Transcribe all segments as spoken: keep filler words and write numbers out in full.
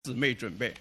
姊妹准备。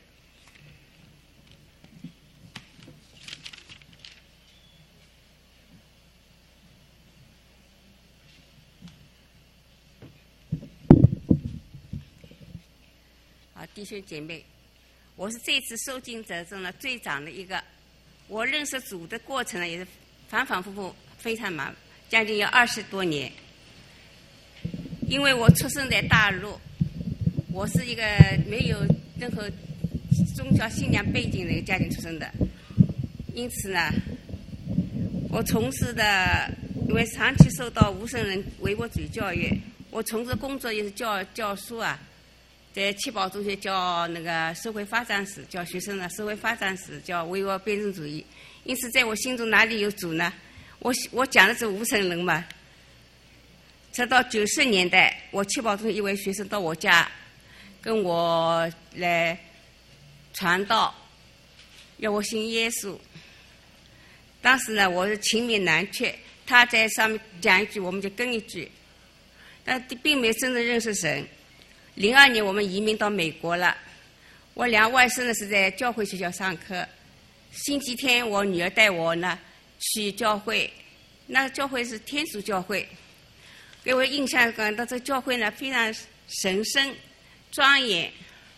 好，弟兄姐妹，我是这次受浸者中呢最长的一个。我认识主的过程呢也是反反复复，非常忙，将近有二十多年。因为我出生在大陆，我是一个没有任何宗教信仰背景的一个家庭出生的，因此呢，我从事的因为长期受到无神论唯物主义教育，我从事工作也是教教书啊，在七宝中学教那个社会发展史，教学生的社会发展史，教唯物辩证主义。因此，在我心中哪里有主呢？我我讲的是无神论嘛。直到九十年代，我七宝中一位学生到我家，跟我来传道，要我信耶稣。当时呢，我是情面难却，他在上面讲一句，我们就跟一句，但并没有真正认识神。零二年我们移民到美国了，我两外甥呢是在教会学校上课。星期天我女儿带我呢去教会，那教会是天主教会，给我印象感到这教会呢非常神圣庄严。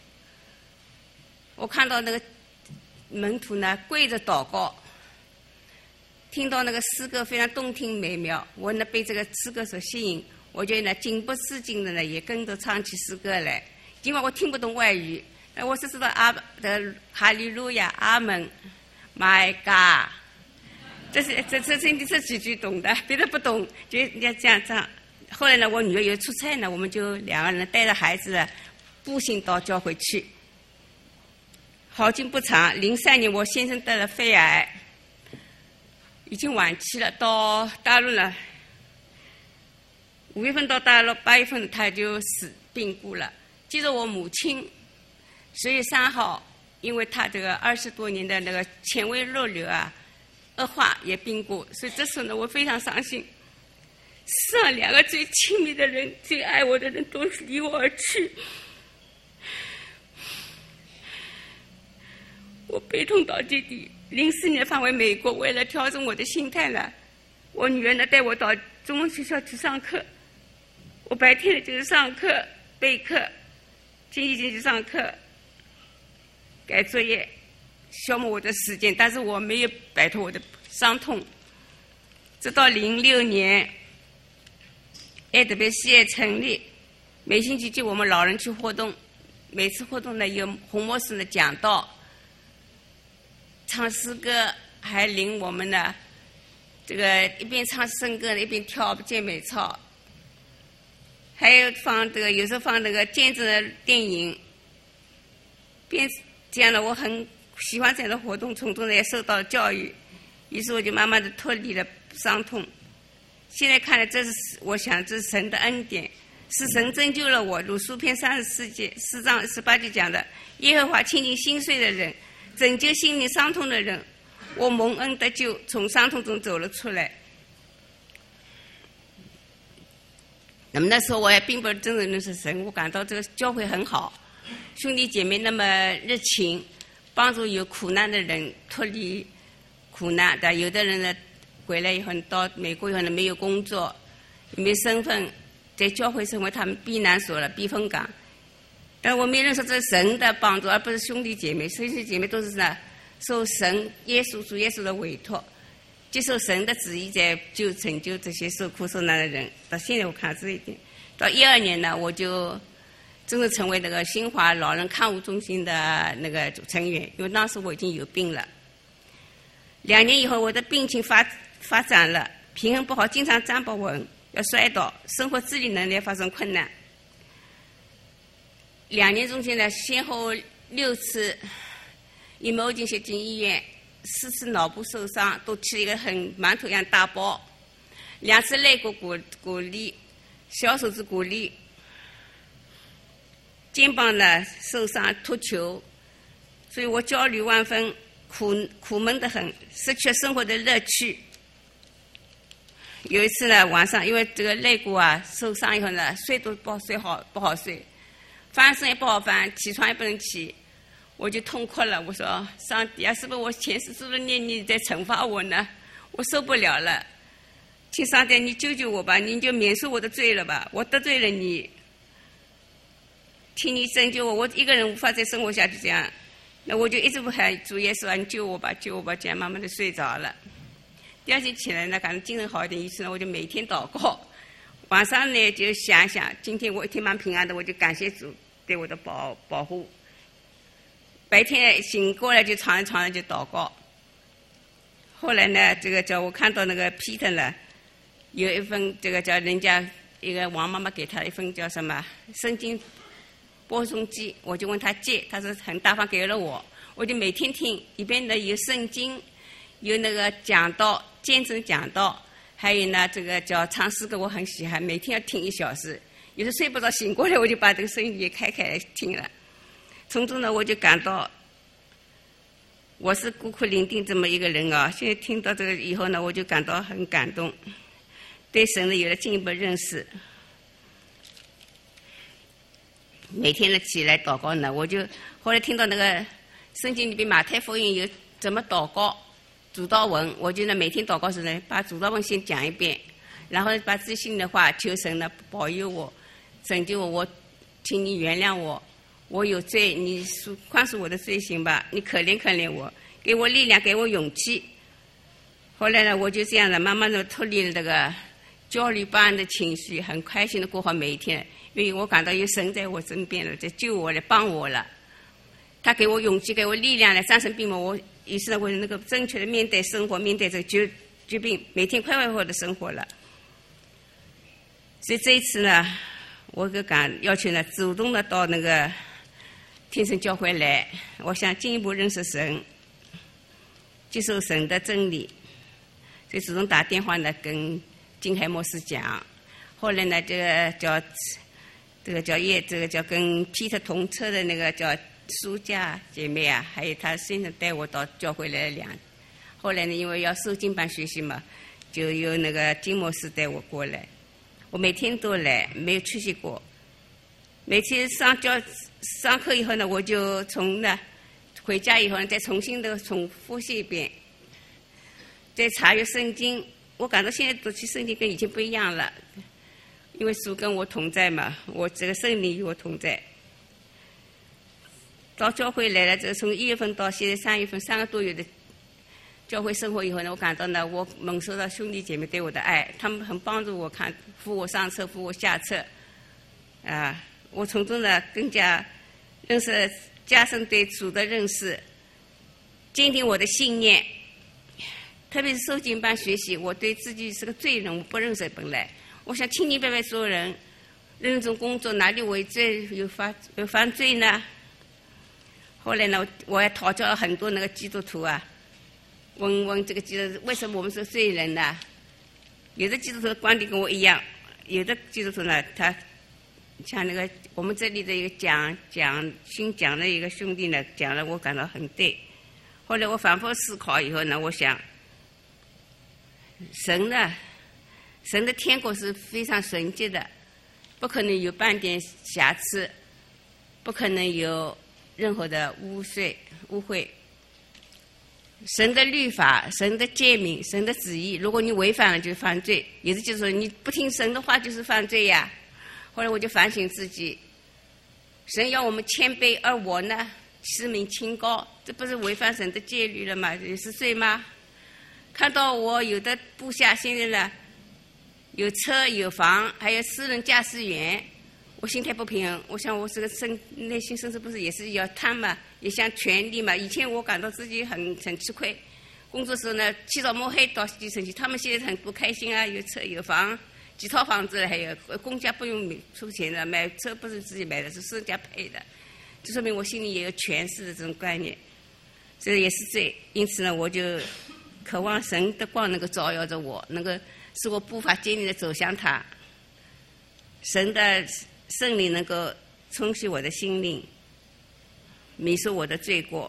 我看到那个门徒呢跪着祷告，听到那个诗歌非常动听美妙，我呢被这个诗歌所吸引，我就呢情不自禁的呢也跟着唱起诗歌来。尽管我听不懂外语，我只知道阿的哈利路亚阿门 My God， 这是这这这这几句懂的，别的不懂就要这样唱。后来呢，我女儿有出差呢，我们就两个人带着孩子步行到教会去。好景不长，零三年我先生得了肺癌，已经晚期了，到大陆了。五月份到大陆，八月份他就死病故了。接着我母亲十月三号，因为他这个二十多年的那个纤维肉瘤啊恶化也病故，所以这时候呢我非常伤心。世上两个最亲密的人、最爱我的人都离我而去，我悲痛到极点。零四年返回美国，为了调整我的心态呢，我女儿呢带我到中文学校去上课。我白天呢就是上课、备课、经济进去上课、改作业，消磨我的时间，但是我没有摆脱我的伤痛。直到零六年。爱德别事业成立，每星期就我们老人去活动，每次活动呢有红魔师的讲道，唱诗歌，还领我们呢这个一边唱圣歌一边跳健美操，还有放这个有时候放那个见证的电影，边这样的我很喜欢这样的活动，从中也受到了教育，于是我就慢慢的脱离了伤痛。现在看来，这是我想这是神的恩典，是神拯救了我。如诗篇三十四节四章十八节讲的，耶和华亲近心碎的人，拯救心灵伤痛的人。我蒙恩得救，从伤痛中走了出来。那么那时候我也并不真正认识神，我感到这个教会很好，兄弟姐妹那么热情，帮助有苦难的人脱离苦难的。有的人呢回来以后到美国以后呢没有工作，也没有身份，在教会成为他们避难所了、避风港。但我没认识这是神的帮助，而不是兄弟姐妹。兄弟姐妹都是呢受神耶稣主耶稣的委托，接受神的旨意，在就拯救这些受苦受难的人。到现在我看这一点，到一二年呢，我就真正成为那个新华老人看护中心的那个成员，因为当时我已经有病了。两年以后，我的病情发发展了，平衡不好，经常站不稳，要摔倒，生活自理能力发生困难。两年中间呢，先后六次因为我已经写进医院，四次脑部受伤，都起了一个很馒头一样大包，两次肋骨骨骨裂，小手指骨裂，肩膀呢受伤脱臼，所以我焦虑万分，苦苦闷得很，失去了生活的乐趣。有一次呢，晚上因为这个肋骨啊受伤以后呢，睡都不好睡好不好睡， 翻身也不好翻，起床也不能起，我就痛哭了。我说上帝啊，是不是我前世做的孽你在惩罚我呢？我受不了了，请上帝你救救我吧，你就免恕我的罪了吧，我得罪了你，请你拯救我，我一个人无法再生活下去这样。那我就一直不喊主耶稣啊，你救我吧，救我吧，这样慢慢的睡着了。第二天起来呢，感觉精神好一点，于是呢，我就每天祷告。晚上呢，就想想今天我一天蛮平安的，我就感谢主对我的保保护。白天醒过来就躺在床上就祷告。后来呢，这个叫我看到那个 Peter 呢，有一份这个叫人家一个王妈妈给他一份叫什么圣经播送机，我就问他借，他说很大方给了我，我就每天听，里边呢有圣经，有那个讲道，见证讲道，还有呢这个叫唱诗歌，我很喜欢，每天要听一小时，有时睡不着醒过来我就把这个声音也开开来听了。从中呢我就感到我是孤苦伶仃这么一个人啊，现在听到这个以后呢，我就感到很感动，对神呢有了进一步认识。每天呢起来祷告呢，我就后来听到那个圣经里边马太福音有怎么祷告主祷文，我就呢每天祷告时呢把主祷文先讲一遍，然后把自己心里的话求神呢保佑我拯救我，我请你原谅我，我有罪，你宽恕我的罪行吧，你可怜可怜我，给我力量，给我勇气。后来呢我就这样的慢慢的脱离了这个焦虑不安的情绪，很开心的过好每一天，因为我感到有神在我身边了，在救我了，帮我了，他给我勇气，给我力量来战胜病魔。我于是呢我那个正确的面对生活，面对这个疾疾病，每天快快活活的生活了。所以这一次呢，我就敢要求呢主动的到那个天神教会来，我想进一步认识神，接受神的真理，所以主动打电话呢跟金海牧师讲。后来呢这个叫这个叫叶这个叫跟 Peter 同车的那个叫苏家姐妹啊，还有她先生带我到教会来两。后来呢因为要受经班学习嘛，就有那个金牧师带我过来，我每天都来，没有缺席过。每天上教上课以后呢，我就从呢回家以后呢再重新的重复习一遍，再查阅圣经。我感到现在读起圣经跟以前不一样了，因为主跟我同在嘛，我这个圣灵与我同在。到教会来了，这从一月份到现在三月份三个多月的教会生活以后呢，我感到呢，我蒙受到兄弟姐妹对我的爱，他们很帮助我，看扶我上车，扶我下车，啊，我从中呢更加认识，加深对主的认识，坚定我的信念。特别是受经班学习，我对自己是个罪人，我不认识本来。我想清清白白做人，认真工作，哪里为罪有犯有犯罪呢？后来呢，我还讨教了很多那个基督徒啊，问问这个基督徒为什么我们是罪人呢？有的基督徒的观点跟我一样，有的基督徒呢，他像那个我们这里的一个讲讲新讲的一个兄弟呢，讲了我感到很对。后来我反复思考以后呢，我想神呢，神的天国是非常纯洁的，不可能有半点瑕疵，不可能有任何的污秽污秽。神的律法，神的诫命，神的旨意，如果你违反了就犯罪，有的就是说你不听神的话就是犯罪呀。后来我就反省自己，神要我们谦卑，而我呢失明清高，这不是违反神的戒律了吗？也是罪吗？看到我有的部下现在呢有车有房，还有私人驾驶员，我心态不平衡。我想我这个生内心深处不是也是要贪嘛，也想权利嘛。以前我感到自己很很吃亏，工作时候呢起早摸黑到基层去，他们现在很不开心啊，有车有房，几套房子了，还有公家不用出钱的，买车不是自己买的，是私人家配的，这说明我心里也有权势的这种观念，这也是罪。因此呢，我就渴望神的光能够照耀着我，能够使我步伐坚定地走向他，神的圣灵能够冲洗我的心灵，免受我的罪过，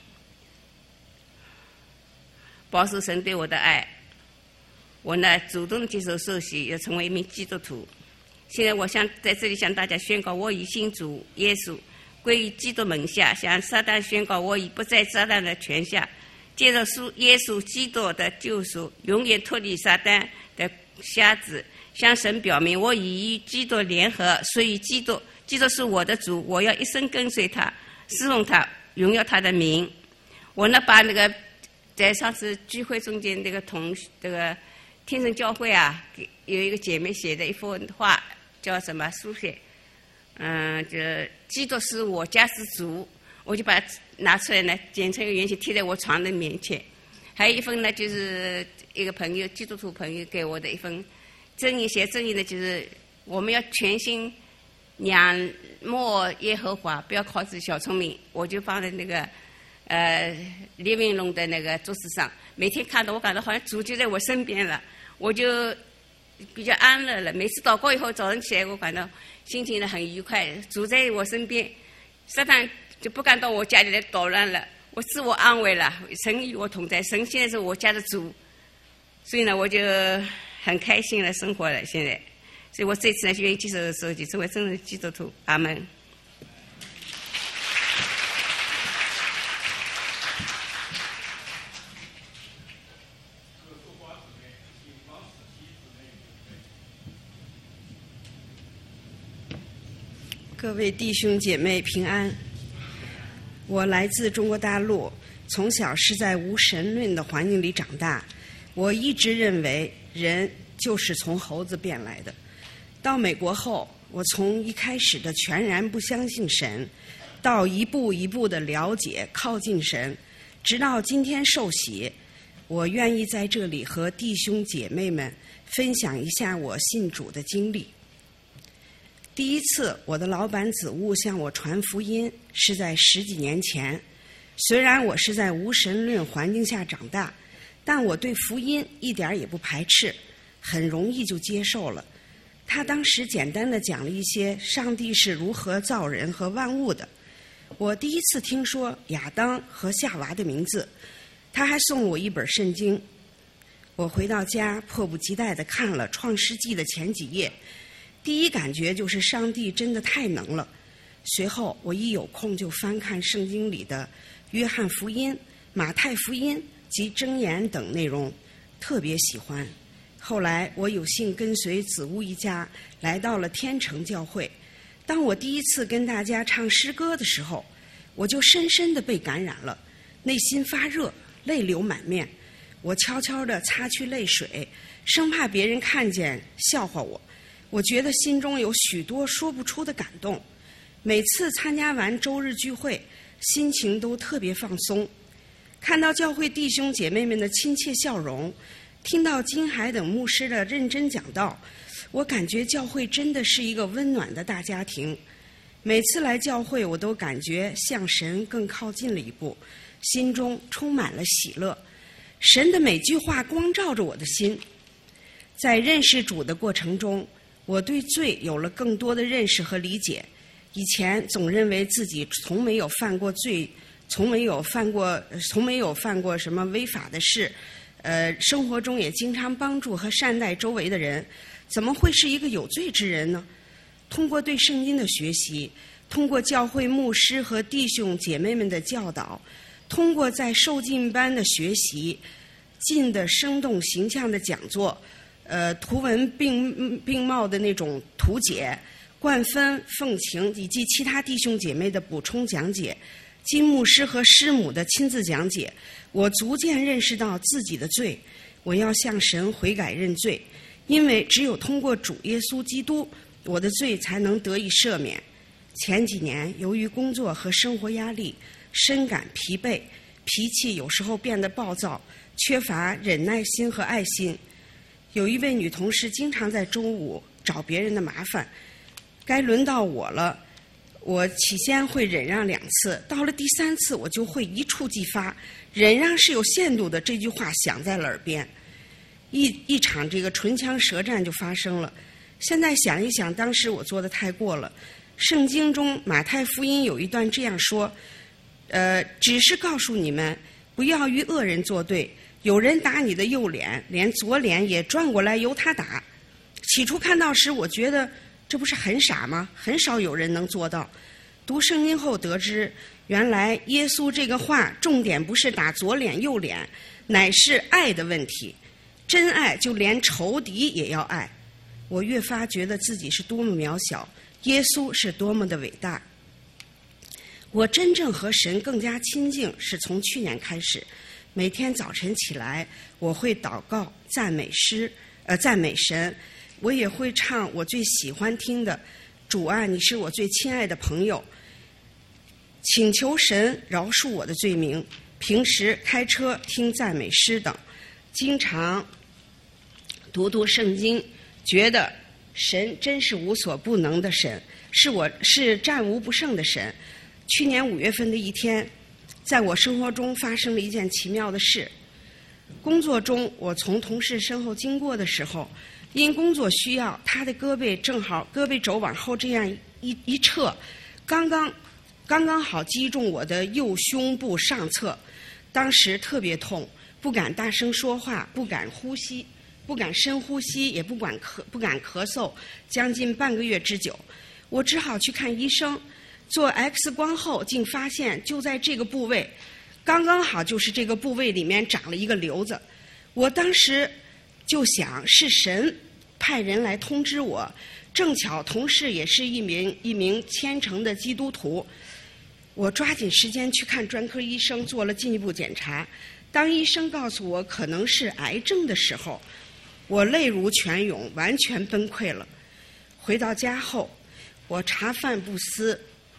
保守神对我的爱。我呢主动接受受洗，要成为一名基督徒。 现在我想在这里向大家宣告，我已信主耶稣，归于基督门下，向撒旦宣告，我已不在撒旦的权下，借着属耶稣基督的救赎，永远脱离撒旦的辖制，向神表明我已与基督联合，所以基督基督是我的主，我要一生跟随他，侍奉他，荣耀他的名。我呢把那个在上次聚会中间那个同这个天神教会啊，给有一个姐妹写的一幅画，叫什么书写，嗯，就基督是我家是主，我就把它拿出来呢，剪成一个圆形贴在我床的面前。还有一份呢，就是一个朋友基督徒朋友给我的一份箴言，写箴言的就是我们要全心仰慕耶和华，不要靠自己小聪明。我就放在那个呃李文龙的那个桌子上，每天看到我感到好像主就在我身边了，我就比较安乐了。每次祷告以后，早上起来我感到心情呢很愉快，主在我身边，撒旦就不敢到我家里来捣乱了，我自我安慰了，神与我同在，神现在是我家的主，所以呢我就很开心的生活了。现在，所以我这次呢就愿意接受的时候就成为真正的基督徒。阿门。 各位弟兄姐妹平安。我来自中国大陆，从小是在无神论的环境里长大。我一直认为人就是从猴子变来的。到美国后，我从一开始的全然不相信神，到一步一步的了解靠近神，直到今天受洗。我愿意在这里和弟兄姐妹们分享一下我信主的经历。第一次我的老板子悟向我传福音是在十几年前。虽然我是在无神论环境下长大，但我对福音一点也不排斥，很容易就接受了。他当时简单的讲了一些上帝是如何造人和万物的。我第一次听说亚当和夏娃的名字，他还送我一本圣经。我回到家迫不及待地看了创世纪的前几页，第一感觉就是上帝真的太能了。随后我一有空就翻看圣经里的约翰福音、马太福音及箴言等内容，特别喜欢。后来我有幸跟随子悟一家来到了天成教会。当我第一次跟大家唱诗歌的时候，我就深深地被感染了，内心发热，泪流满面。我悄悄地擦去泪水，生怕别人看见笑话我。我觉得心中有许多说不出的感动。每次参加完周日聚会，心情都特别放松。看到教会弟兄姐妹们的亲切笑容，听到金海等牧师的认真讲道，我感觉教会真的是一个温暖的大家庭。每次来教会，我都感觉向神更靠近了一步，心中充满了喜乐。神的每句话光照着我的心。在认识主的过程中，我对罪有了更多的认识和理解。以前总认为自己从没有犯过罪，从没有犯过，从没有犯过什么违法的事，呃，生活中也经常帮助和善待周围的人，怎么会是一个有罪之人呢？通过对圣经的学习，通过教会牧师和弟兄姐妹们的教导，通过在受浸班的学习，近的生动形象的讲座，呃，图文并并茂的那种图解，冠芬、凤晴以及其他弟兄姐妹的补充讲解，金牧师和师母的亲自讲解，我逐渐认识到自己的罪，我要向神悔改认罪，因为只有通过主耶稣基督，我的罪才能得以赦免。前几年由于工作和生活压力，深感疲惫，脾气有时候变得暴躁，缺乏忍耐心和爱心。有一位女同事经常在周五找别人的麻烦，该轮到我了。我起先会忍让两次，到了第三次我就会一触即发，忍让是有限度的，这句话响在了耳边，一一场这个唇枪舌战就发生了。现在想一想，当时我做的太过了。圣经中马太福音有一段这样说，呃，只是告诉你们，不要与恶人作对，有人打你的右脸，连左脸也转过来由他打。起初看到时，我觉得这不是很傻吗？很少有人能做到。读圣经后得知，原来耶稣这个话重点不是打左脸右脸，乃是爱的问题。真爱就连仇敌也要爱。我越发觉得自己是多么渺小，耶稣是多么的伟大。我真正和神更加亲近是从去年开始，每天早晨起来，我会祷告、赞美诗，呃，赞美神。我也会唱我最喜欢听的“主啊，你是我最亲爱的朋友”，请求神饶恕我的罪名。平时开车听赞美诗等，经常读读圣经，觉得神真是无所不能的神，是我是战无不胜的神。去年五月份的一天，在我生活中发生了一件奇妙的事。工作中，我从同事身后经过的时候，因工作需要，他的胳膊正好胳膊肘往后这样一一撤，刚刚刚刚好击中我的右胸部上侧，当时特别痛，不敢大声说话，不敢呼吸，不敢深呼吸，也不敢咳不敢咳嗽，将近半个月之久，我只好去看医生。做 X 光后，竟发现就在这个部位，刚刚好就是这个部位里面长了一个瘤子。我当时就想，是神派人来通知我，正巧同事也是一名一名虔诚的基督徒。我抓紧时间去看专科医生，做了进一步检查。当医生告诉我可能是癌症的时候，我泪如泉涌，完全崩溃了。回到家后，我茶饭不思，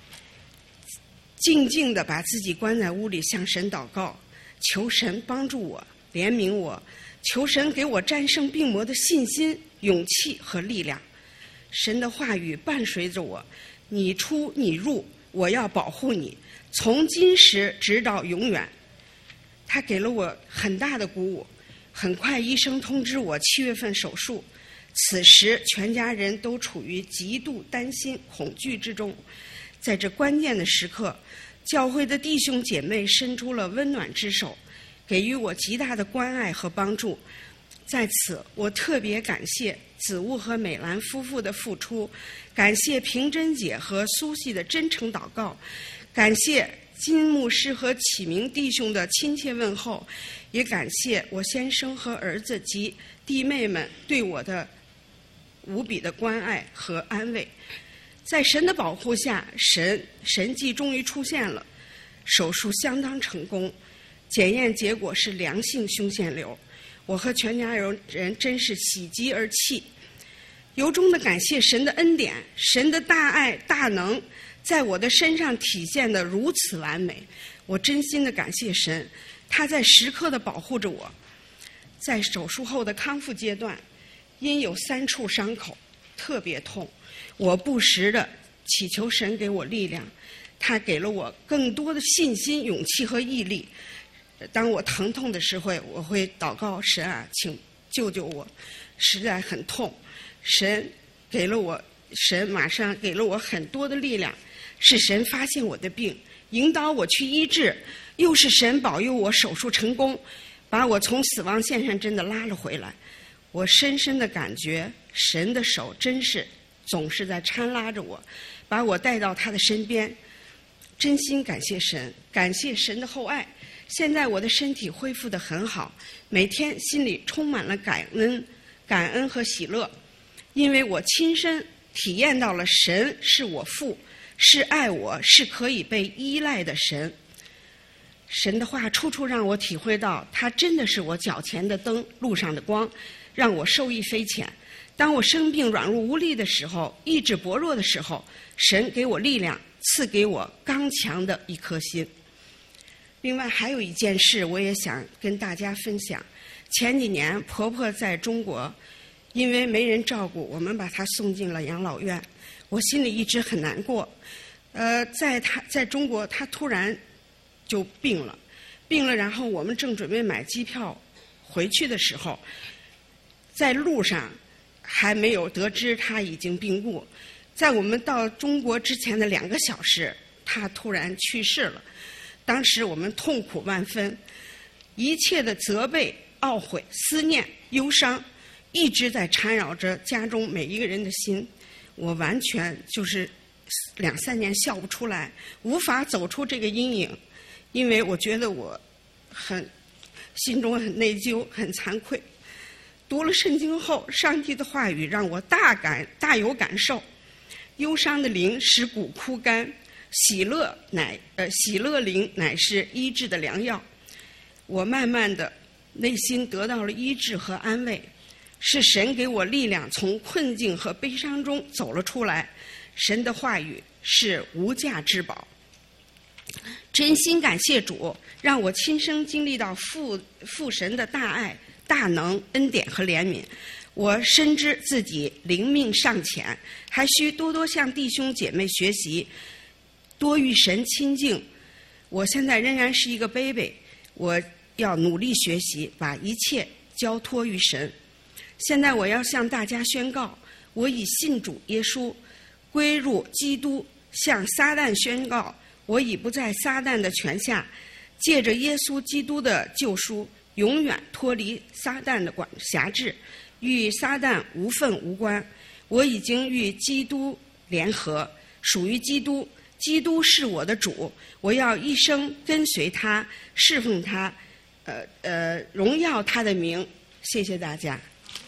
静静地把自己关在屋里，向神祷告，求神帮助我，怜悯我，求神给我战胜病魔的信心、勇气和力量。神的话语伴随着我，你出你入，我要保护你，从今时直到永远。他给了我很大的鼓舞。很快医生通知我七月份手术，此时全家人都处于极度担心恐惧之中。在这关键的时刻，教会的弟兄姐妹伸出了温暖之手，给予我极大的关爱和帮助。在此，我特别感谢子悟和美兰夫妇的付出，感谢平珍姐和苏西的真诚祷告，感谢金牧师和启明弟兄的亲切问候，也感谢我先生和儿子及弟妹们对我的无比的关爱和安慰。在神的保护下，神神迹终于出现了，手术相当成功，检验结果是良性胸腺瘤。我和全家人真是喜极而泣，由衷的感谢神的恩典，神的大爱大能在我的身上体现得如此完美。我真心的感谢神，他在时刻的保护着我。在手术后的康复阶段，因有三处伤口特别痛，我不时的祈求神给我力量，他给了我更多的信心、勇气和毅力。当我疼痛的时候，我会祷告神啊，请救救我，实在很痛。神给了我，神马上给了我很多的力量，是神发现我的病，引导我去医治，又是神保佑我手术成功，把我从死亡线上真的拉了回来。我深深的感觉神的手真是总是在搀拉着我，把我带到他的身边。真心感谢神，感谢神的厚爱。现在我的身体恢复得很好，每天心里充满了感恩、感恩和喜乐，因为我亲身体验到了神是我父，是爱我，是可以被依赖的神。神的话处处让我体会到，他真的是我脚前的灯，路上的光，让我受益匪浅。当我生病软弱无力的时候，意志薄弱的时候，神给我力量，赐给我刚强的一颗心。另外还有一件事我也想跟大家分享。前几年婆婆在中国因为没人照顾，我们把她送进了养老院，我心里一直很难过。呃，在她在中国她突然就病了病了然后我们正准备买机票回去的时候，在路上还没有得知她已经病故，在我们到中国之前的两个小时她突然去世了。当时我们痛苦万分，一切的责备、懊悔、思念、忧伤一直在缠绕着家中每一个人的心。 我完全就是两三年笑不出来，无法走出这个阴影，因为我觉得我很心中很内疚，很惭愧。读了圣经后，上帝的话语让我大感大有感受。忧伤的灵使骨枯干，喜乐乃呃喜乐灵乃是医治的良药。我慢慢的内心得到了医治和安慰，是神给我力量，从困境和悲伤中走了出来。神的话语是无价之宝。真心感谢主，让我亲身经历到父父神的大爱、大能、恩典和怜悯。我深知自己灵命尚浅，还需多多向弟兄姐妹学习，多与神亲近。我现在仍然是一个 baby， 我要努力学习，把一切交托于神。现在我要向大家宣告，我已信主耶稣，归入基督，向撒旦宣告，我已不在撒旦的权下，借着耶稣基督的救赎，永远脱离撒旦的管辖制，与撒旦无份无关。我已经与基督联合，属于基督，基督是我的主，我要一生跟随他，侍奉他，呃呃，荣耀他的名。谢谢大家。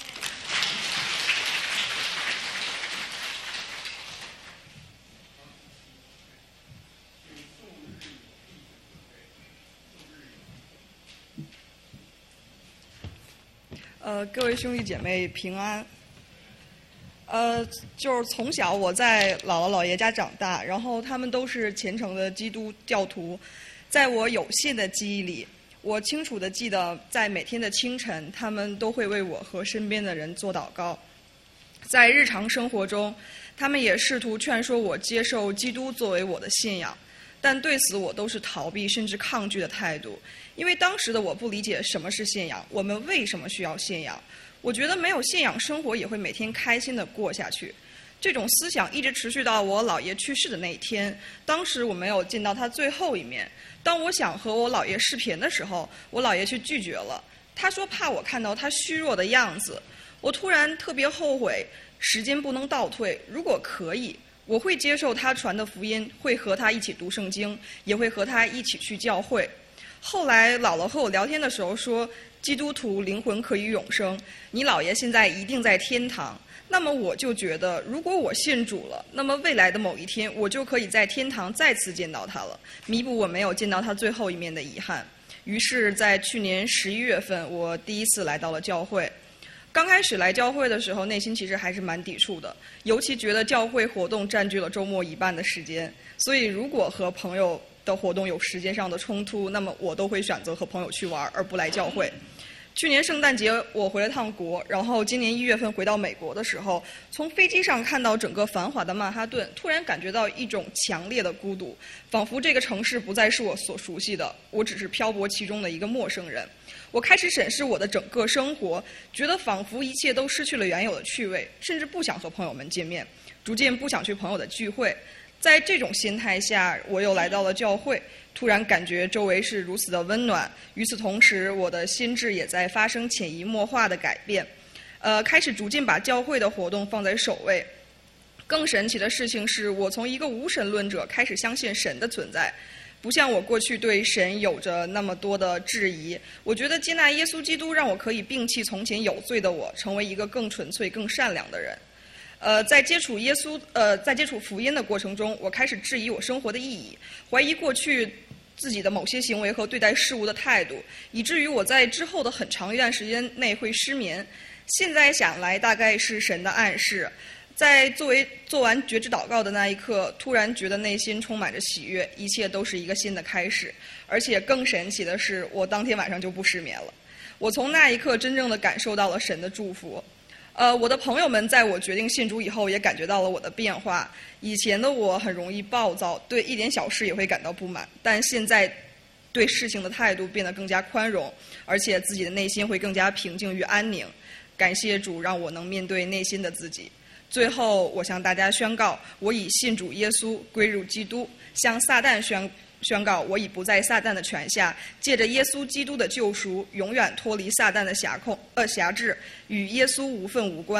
呃，各位兄弟姐妹平安。呃，就是从小我在姥姥姥爷家长大，然后他们都是虔诚的基督教徒。在我有限的记忆里，我清楚地记得，在每天的清晨，他们都会为我和身边的人做祷告。在日常生活中，他们也试图劝说我接受基督作为我的信仰，但对此我都是逃避甚至抗拒的态度。因为当时的我不理解什么是信仰，我们为什么需要信仰。我觉得没有信仰，生活也会每天开心地过下去。这种思想一直持续到我姥爷去世的那一天。当时我没有见到他最后一面。当我想和我姥爷视频的时候，我姥爷却拒绝了。他说怕我看到他虚弱的样子。我突然特别后悔，时间不能倒退。如果可以，我会接受他传的福音，会和他一起读圣经，也会和他一起去教会。后来姥姥和我聊天的时候说，基督徒灵魂可以永生，你姥爷现在一定在天堂。那么我就觉得，如果我信主了，那么未来的某一天，我就可以在天堂再次见到他了，弥补我没有见到他最后一面的遗憾。于是在去年十一月份，我第一次来到了教会。刚开始来教会的时候，内心其实还是蛮抵触的，尤其觉得教会活动占据了周末一半的时间，所以如果和朋友的活动有时间上的冲突，那么我都会选择和朋友去玩，而不来教会。去年圣诞节我回了趟国，然后今年一月份回到美国的时候，从飞机上看到整个繁华的曼哈顿，突然感觉到一种强烈的孤独，仿佛这个城市不再是我所熟悉的，我只是漂泊其中的一个陌生人。我开始审视我的整个生活，觉得仿佛一切都失去了原有的趣味，甚至不想和朋友们见面，逐渐不想去朋友的聚会。在这种心态下，我又来到了教会，突然感觉周围是如此的温暖。与此同时，我的心智也在发生潜移默化的改变，呃，开始逐渐把教会的活动放在首位。更神奇的事情是，我从一个无神论者开始相信神的存在，不像我过去对神有着那么多的质疑。我觉得接纳耶稣基督让我可以摒弃从前有罪的我，成为一个更纯粹、更善良的人。呃，在接触耶稣，呃，在接触福音的过程中，我开始质疑我生活的意义，怀疑过去自己的某些行为和对待事物的态度，以至于我在之后的很长一段时间内会失眠。现在想来，大概是神的暗示。在作为做完觉知祷告的那一刻，突然觉得内心充满着喜悦，一切都是一个新的开始。而且更神奇的是，我当天晚上就不失眠了。我从那一刻真正的感受到了神的祝福。呃，我的朋友们在我决定信主以后，也感觉到了我的变化。以前的我很容易暴躁，对一点小事也会感到不满，但现在对事情的态度变得更加宽容，而且自己的内心会更加平静与安宁。感谢主，让我能面对内心的自己。最后，我向大家宣告，我已信主耶稣，归入基督，向撒旦宣宣告，我已不在撒旦的权下，借着耶稣基督的救赎，永远脱离撒旦的辖控呃辖制，与耶稣无份无关。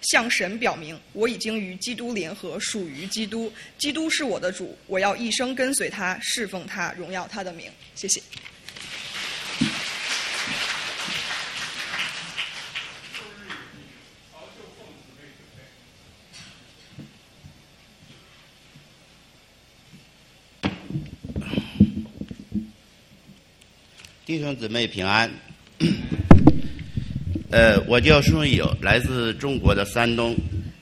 向神表明我已经与基督联合，属于基督。基督是我的主，我要一生跟随他，侍奉他，荣耀他的名。谢谢。 弟兄姊妹平安。呃，我叫孙友，来自中国的山东。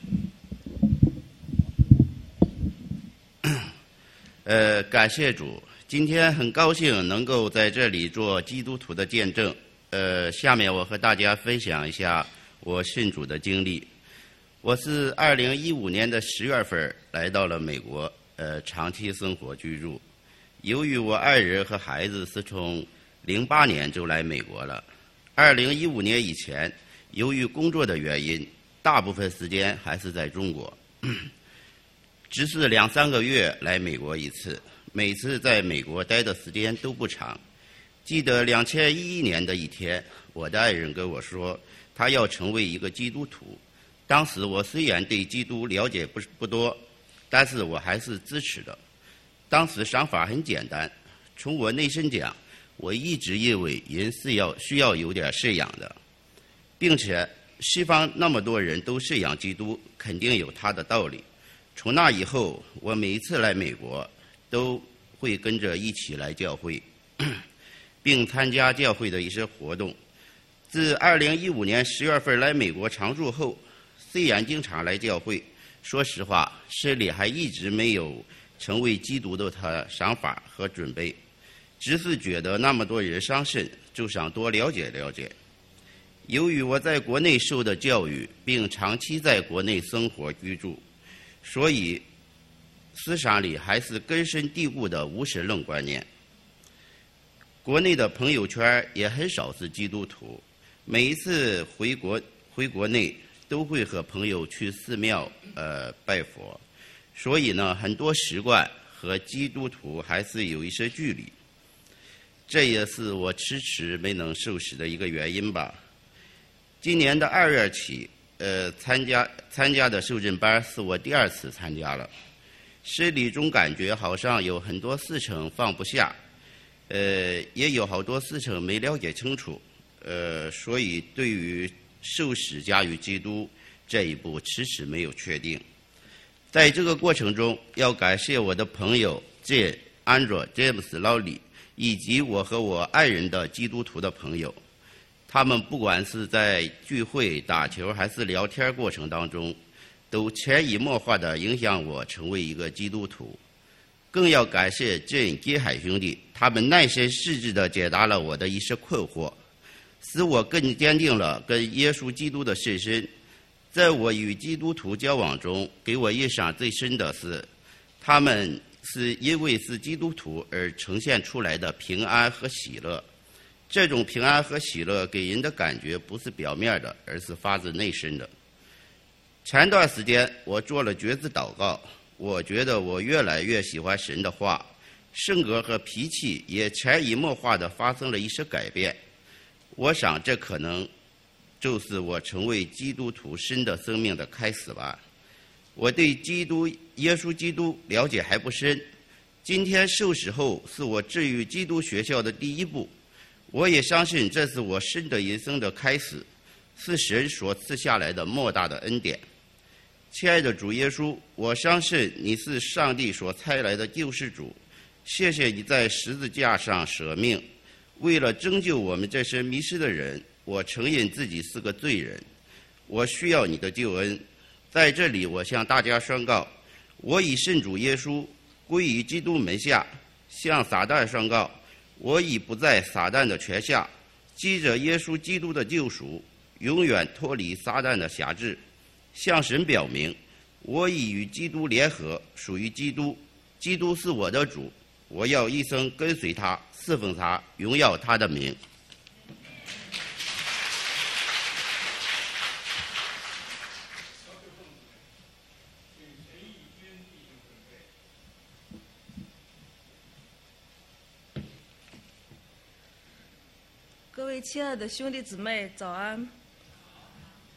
呃，感谢主，今天很高兴能够在这里做基督徒的见证。呃，下面我和大家分享一下我信主的经历。我是二零一五年的十月份来到了美国，呃，长期生活居住。由于我爱人和孩子是从零八年就来美国了。二零一五年以前，由于工作的原因，大部分时间还是在中国，只是两三个月来美国一次，每次在美国待的时间都不长。记得两千一一年的一天，我的爱人跟我说，他要成为一个基督徒。当时我虽然对基督了解不不多，但是我还是支持的。当时想法很简单，从我内心讲，我一直认为人是要需要有点信仰的，并且西方那么多人都信仰基督，肯定有他的道理。从那以后，我每一次来美国都会跟着一起来教会，并参加教会的一些活动。自二零一五年十月份来美国常住后，虽然经常来教会，说实话，心里还一直没有成为基督的他想法和准备。只是觉得那么多人相信，就想多了解了解。由于我在国内受的教育，并长期在国内生活居住，所以思想里还是根深蒂固的无神论观念。国内的朋友圈也很少是基督徒，每一次回国回国内都会和朋友去寺庙呃拜佛，所以呢，很多习惯和基督徒还是有一些距离。这也是我迟迟没能受洗的一个原因吧。今年的二月起，呃，参加参加的受证班是我第二次参加了，心里中感觉好像有很多事情放不下，呃，也有好多事情没了解清楚，呃，所以对于受洗加入基督这一步迟迟没有确定。在这个过程中，要感谢我的朋友 Jane、Andrew、James、老李。以及我和我爱人的基督徒的朋友，他们不管是在聚会、打球还是聊天过程当中，都潜移默化地影响我成为一个基督徒。更要感谢郑基海兄弟，他们耐心细致地解答了我的一些困惑，使我更坚定了跟耶稣基督的信心。在我与基督徒交往中，给我印象最深的是，他们是因为是基督徒而呈现出来的平安和喜乐。这种平安和喜乐给人的感觉不是表面的，而是发自内心的。前段时间我做了觉知祷告，我觉得我越来越喜欢神的话，性格和脾气也潜移默化地发生了一些改变。我想这可能就是我成为基督徒新的生命的开始吧。我对基督耶稣基督了解还不深，今天受洗后是我至于基督学校的第一步，我也相信这是我新的人生的开始，是神所赐下来的莫大的恩典。亲爱的主耶稣，我相信你是上帝所差来的救世主，谢谢你在十字架上舍命，为了拯救我们这些迷失的人。我承认自己是个罪人，我需要你的救恩。在这里我向大家宣告，我已信主耶稣，归于基督门下，向撒旦宣告，我已不在撒旦的权下，记着耶稣基督的救赎，永远脱离撒旦的辖制。向神表明，我已与基督联合，属于基督，基督是我的主，我要一生跟随他，侍奉他，荣耀他的名。 各位亲爱的兄弟姊妹，早安！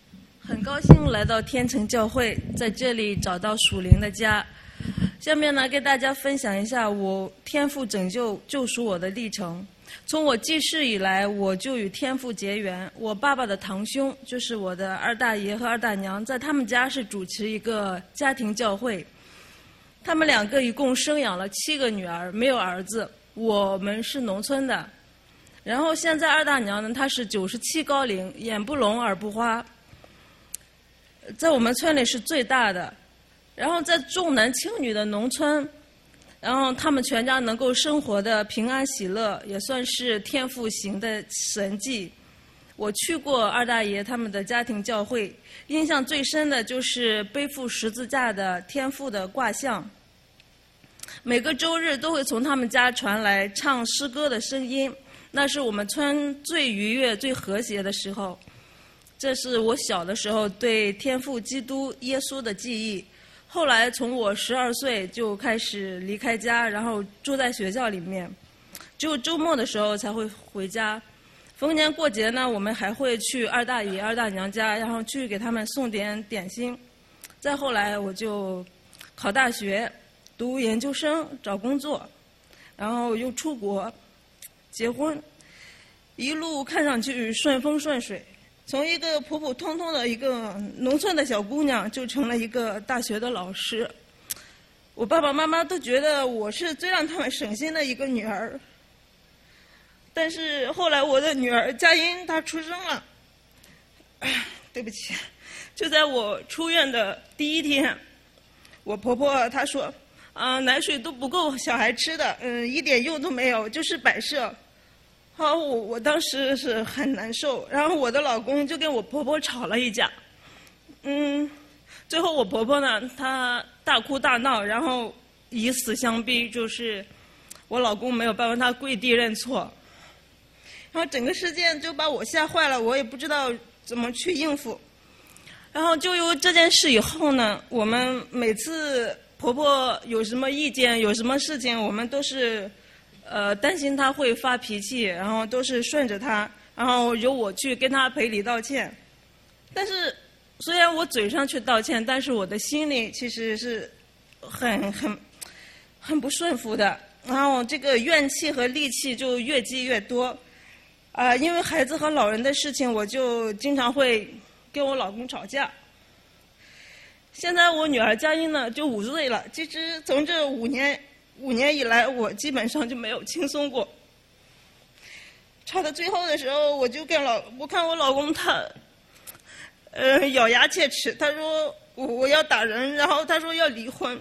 很高兴来到天成教会，在这里找到属灵的家。下面呢，给大家分享一下我天父拯救救赎我的历程。从我记事以来，我就与天父结缘。我爸爸的堂兄，就是我的二大爷和二大娘，在他们家是主持一个家庭教会。他们两个一共生养了七个女儿，没有儿子。我们是农村的。然后现在二大娘呢，她是九十七高龄，眼不聋耳不花，在我们村里是最大的。然后在重男轻女的农村，然后他们全家能够生活的平安喜乐，也算是天父行的神迹。我去过二大爷他们的家庭教会，印象最深的就是背负十字架的天父的卦象。每个周日都会从他们家传来唱诗歌的声音，那是我们村最愉悦、最和谐的时候。这是我小的时候对天父基督耶稣的记忆。后来从我十二岁就开始离开家，然后住在学校里面，只有周末的时候才会回家。逢年过节呢，我们还会去二大爷、二大娘家，然后去给他们送点点心。再后来我就考大学、读研究生、找工作，然后又出国结婚，一路看上去顺风顺水。从一个普普通通的一个农村的小姑娘，就成了一个大学的老师。我爸爸妈妈都觉得我是最让他们省心的一个女儿。但是后来我的女儿佳音她出生了，对不起，就在我出院的第一天，我婆婆她说，啊、呃，奶水都不够小孩吃的，嗯，一点用都没有，就是摆设。好，我我当时是很难受，然后我的老公就跟我婆婆吵了一架，嗯，最后我婆婆呢，她大哭大闹，然后以死相逼，就是我老公没有办法，他跪地认错，然后整个事件就把我吓坏了，我也不知道怎么去应付。然后就由这件事以后呢，我们每次婆婆有什么意见，有什么事情，我们都是。呃，担心他会发脾气，然后都是顺着他，然后由我去跟他赔礼道歉。但是，虽然我嘴上去道歉，但是我的心里其实是很很很不顺服的。然后这个怨气和戾气就越积越多。啊、呃，因为孩子和老人的事情，我就经常会跟我老公吵架。现在我女儿佳音呢，就五岁了。其实从这五年。五年以来，我基本上就没有轻松过。吵到最后的时候，我就跟老，我看我老公他，呃，咬牙切齿，他说我我要打人，然后他说要离婚。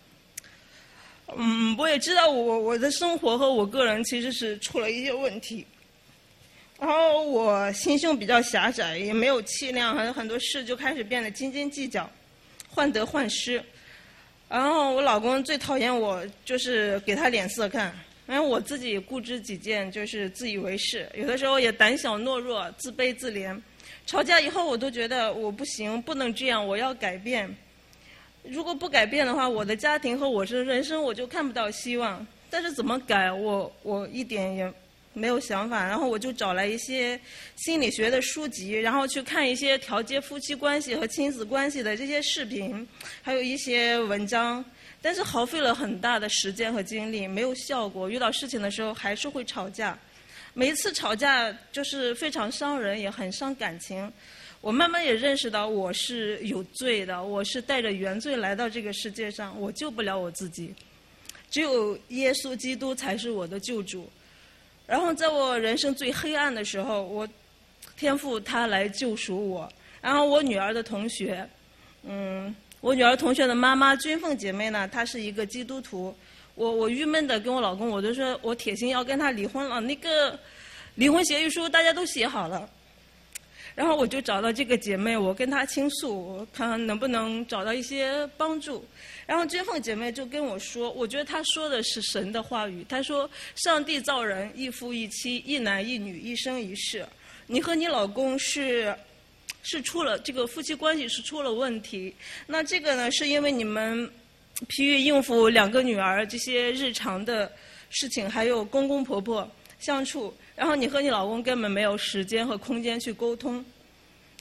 嗯，我也知道我我的生活和我个人其实是出了一些问题。然后我心胸比较狭窄，也没有气量，很很多事就开始变得斤斤计较，患得患失。然后我老公最讨厌我，就是给他脸色看。然后我自己固执己见，就是自以为是，有的时候也胆小懦弱、自卑自怜。吵架以后，我都觉得我不行，不能这样，我要改变。如果不改变的话，我的家庭和我的人生我就看不到希望。但是怎么改，我我一点也没有想法。然后我就找来一些心理学的书籍，然后去看一些调节夫妻关系和亲子关系的这些视频，还有一些文章。但是耗费了很大的时间和精力，没有效果。遇到事情的时候还是会吵架，每一次吵架就是非常伤人，也很伤感情。我慢慢也认识到我是有罪的，我是带着原罪来到这个世界上，我救不了我自己，只有耶稣基督才是我的救主。然后在我人生最黑暗的时候，我天父他来救赎我。然后我女儿的同学，嗯，我女儿同学的妈妈君凤姐妹呢，她是一个基督徒。我我郁闷的跟我老公，我就说我铁心要跟她离婚了。那个离婚协议书大家都写好了。然后我就找到这个姐妹，我跟她倾诉，我看能不能找到一些帮助。然后君凤姐妹就跟我说，我觉得她说的是神的话语。她说，上帝造人，一夫一妻，一男一女，一生一世。你和你老公是是出了这个夫妻关系是出了问题。那这个呢，是因为你们疲于应付两个女儿这些日常的事情，还有公公婆婆相处，然后你和你老公根本没有时间和空间去沟通。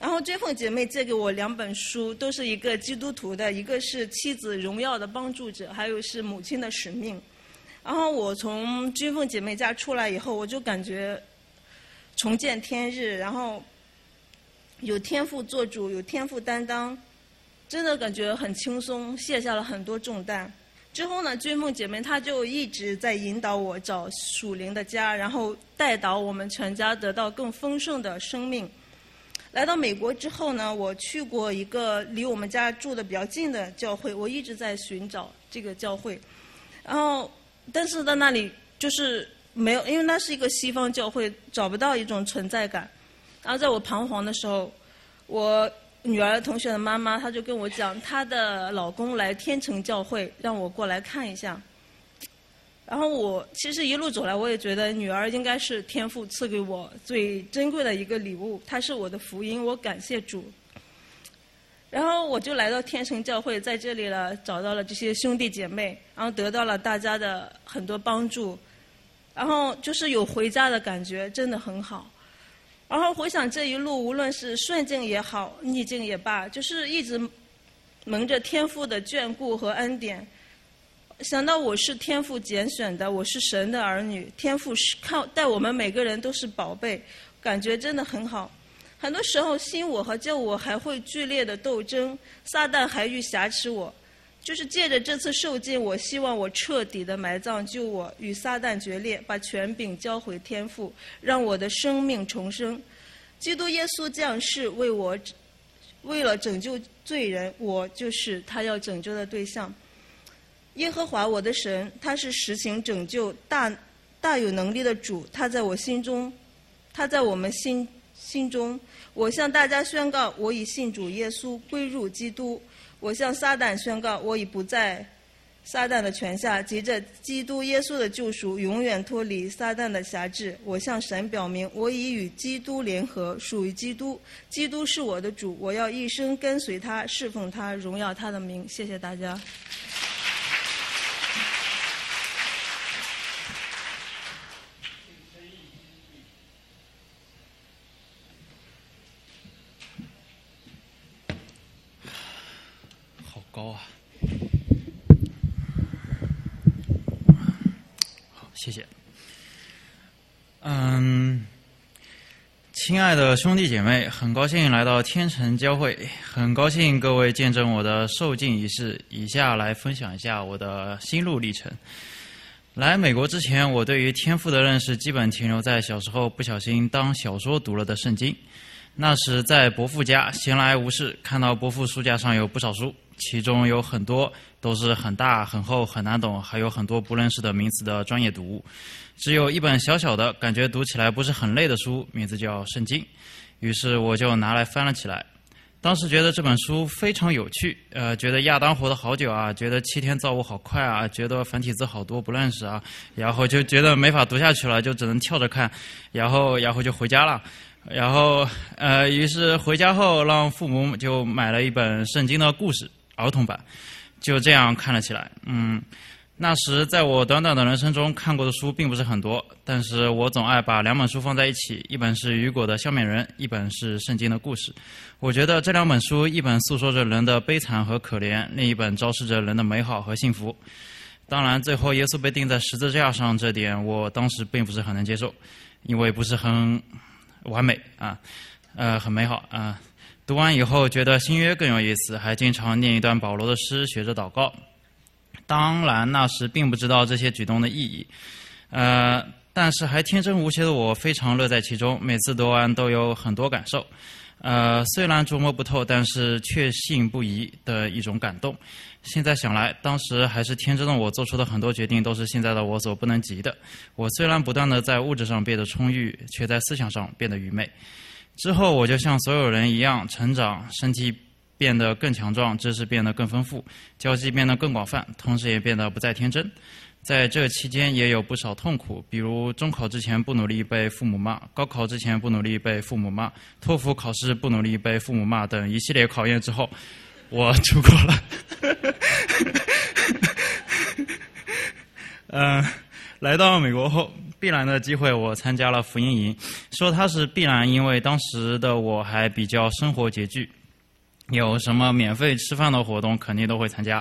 然后追凤姐妹借给我两本书，都是一个基督徒的，一个是妻子荣耀的帮助者，还有是母亲的使命。然后我从追凤姐妹家出来以后，我就感觉重见天日，然后有天父做主，有天父担当，真的感觉很轻松，卸下了很多重担。之后呢，追凤姐妹她就一直在引导我找属灵的家，然后带导我们全家得到更丰盛的生命。来到美国之后呢，我去过一个离我们家住的比较近的教会，我一直在寻找这个教会，然后但是在那里就是没有，因为那是一个西方教会，找不到一种存在感。然后在我彷徨的时候，我女儿同学的妈妈她就跟我讲，她的老公来天成教会，让我过来看一下。然后我其实一路走来，我也觉得女儿应该是天父赐给我最珍贵的一个礼物，她是我的福音，我感谢主。然后我就来到天成教会，在这里了找到了这些兄弟姐妹，然后得到了大家的很多帮助，然后就是有回家的感觉，真的很好。然后回想这一路，无论是顺境也好，逆境也罢，就是一直蒙着天父的眷顾和恩典。想到我是天父拣选的，我是神的儿女，天父是看待我们每个人都是宝贝，感觉真的很好。很多时候新我和旧我还会剧烈的斗争，撒旦还欲挟持我，就是借着这次受尽，我希望我彻底的埋葬救我，与撒旦决裂，把权柄交回天父，让我的生命重生。基督耶稣降世为我，为了拯救罪人，我就是他要拯救的对象。耶和华我的神，他是实行拯救大大有能力的主，他在我心中，他在我们心心中。我向大家宣告，我已信主耶稣，归入基督。我向撒旦宣告，我已不在撒旦的权下，藉着基督耶稣的救赎，永远脱离撒旦的辖制。我向神表明，我已与基督联合，属于基督。基督是我的主，我要一生跟随他，侍奉他，荣耀他的名。谢谢大家。 高啊！好，谢谢。嗯，亲爱的兄弟姐妹，很高兴来到天成教会，很高兴各位见证我的受浸仪式。以下来分享一下我的心路历程。来美国之前，我对于天父的认识基本停留在小时候不小心当小说读了的圣经。那时在伯父家闲来无事，看到伯父书架上有不少书，其中有很多都是很大很厚很难懂，还有很多不认识的名词的专业读物。只有一本小小的感觉读起来不是很累的书，名字叫圣经，于是我就拿来翻了起来。当时觉得这本书非常有趣，呃，觉得亚当活得好久啊，觉得七天造物好快啊，觉得繁体字好多不认识啊，然后就觉得没法读下去了，就只能跳着看，然后然后就回家了。然后呃，于是回家后让父母就买了一本圣经的故事儿童版，就这样看了起来。嗯，那时在我短短的人生中看过的书并不是很多，但是我总爱把两本书放在一起，一本是雨果的《笑面人》，一本是圣经的故事。我觉得这两本书，一本诉说着人的悲惨和可怜，另一本昭示着人的美好和幸福。当然最后耶稣被钉在十字架上，这点我当时并不是很能接受，因为不是很完美啊，呃，很美好啊。读完以后觉得新约更有意思，还经常念一段保罗的诗，学着祷告。当然那时并不知道这些举动的意义，呃，但是还天真无邪的我非常乐在其中，每次读完都有很多感受。呃，虽然琢磨不透，但是确信不疑的一种感动。现在想来，当时还是天真的我做出的很多决定都是现在的我所不能及的。我虽然不断的在物质上变得充裕，却在思想上变得愚昧。之后我就像所有人一样成长，身体变得更强壮，知识变得更丰富，交际变得更广泛，同时也变得不再天真。在这期间也有不少痛苦，比如中考之前不努力被父母骂，高考之前不努力被父母骂，托福考试不努力被父母骂等一系列考验之后，我出国了。嗯、呃，来到美国后， 必然的机会，我参加了福音营。说它是必然，因为当时的我还比较生活拮据，有什么免费吃饭的活动肯定都会参加。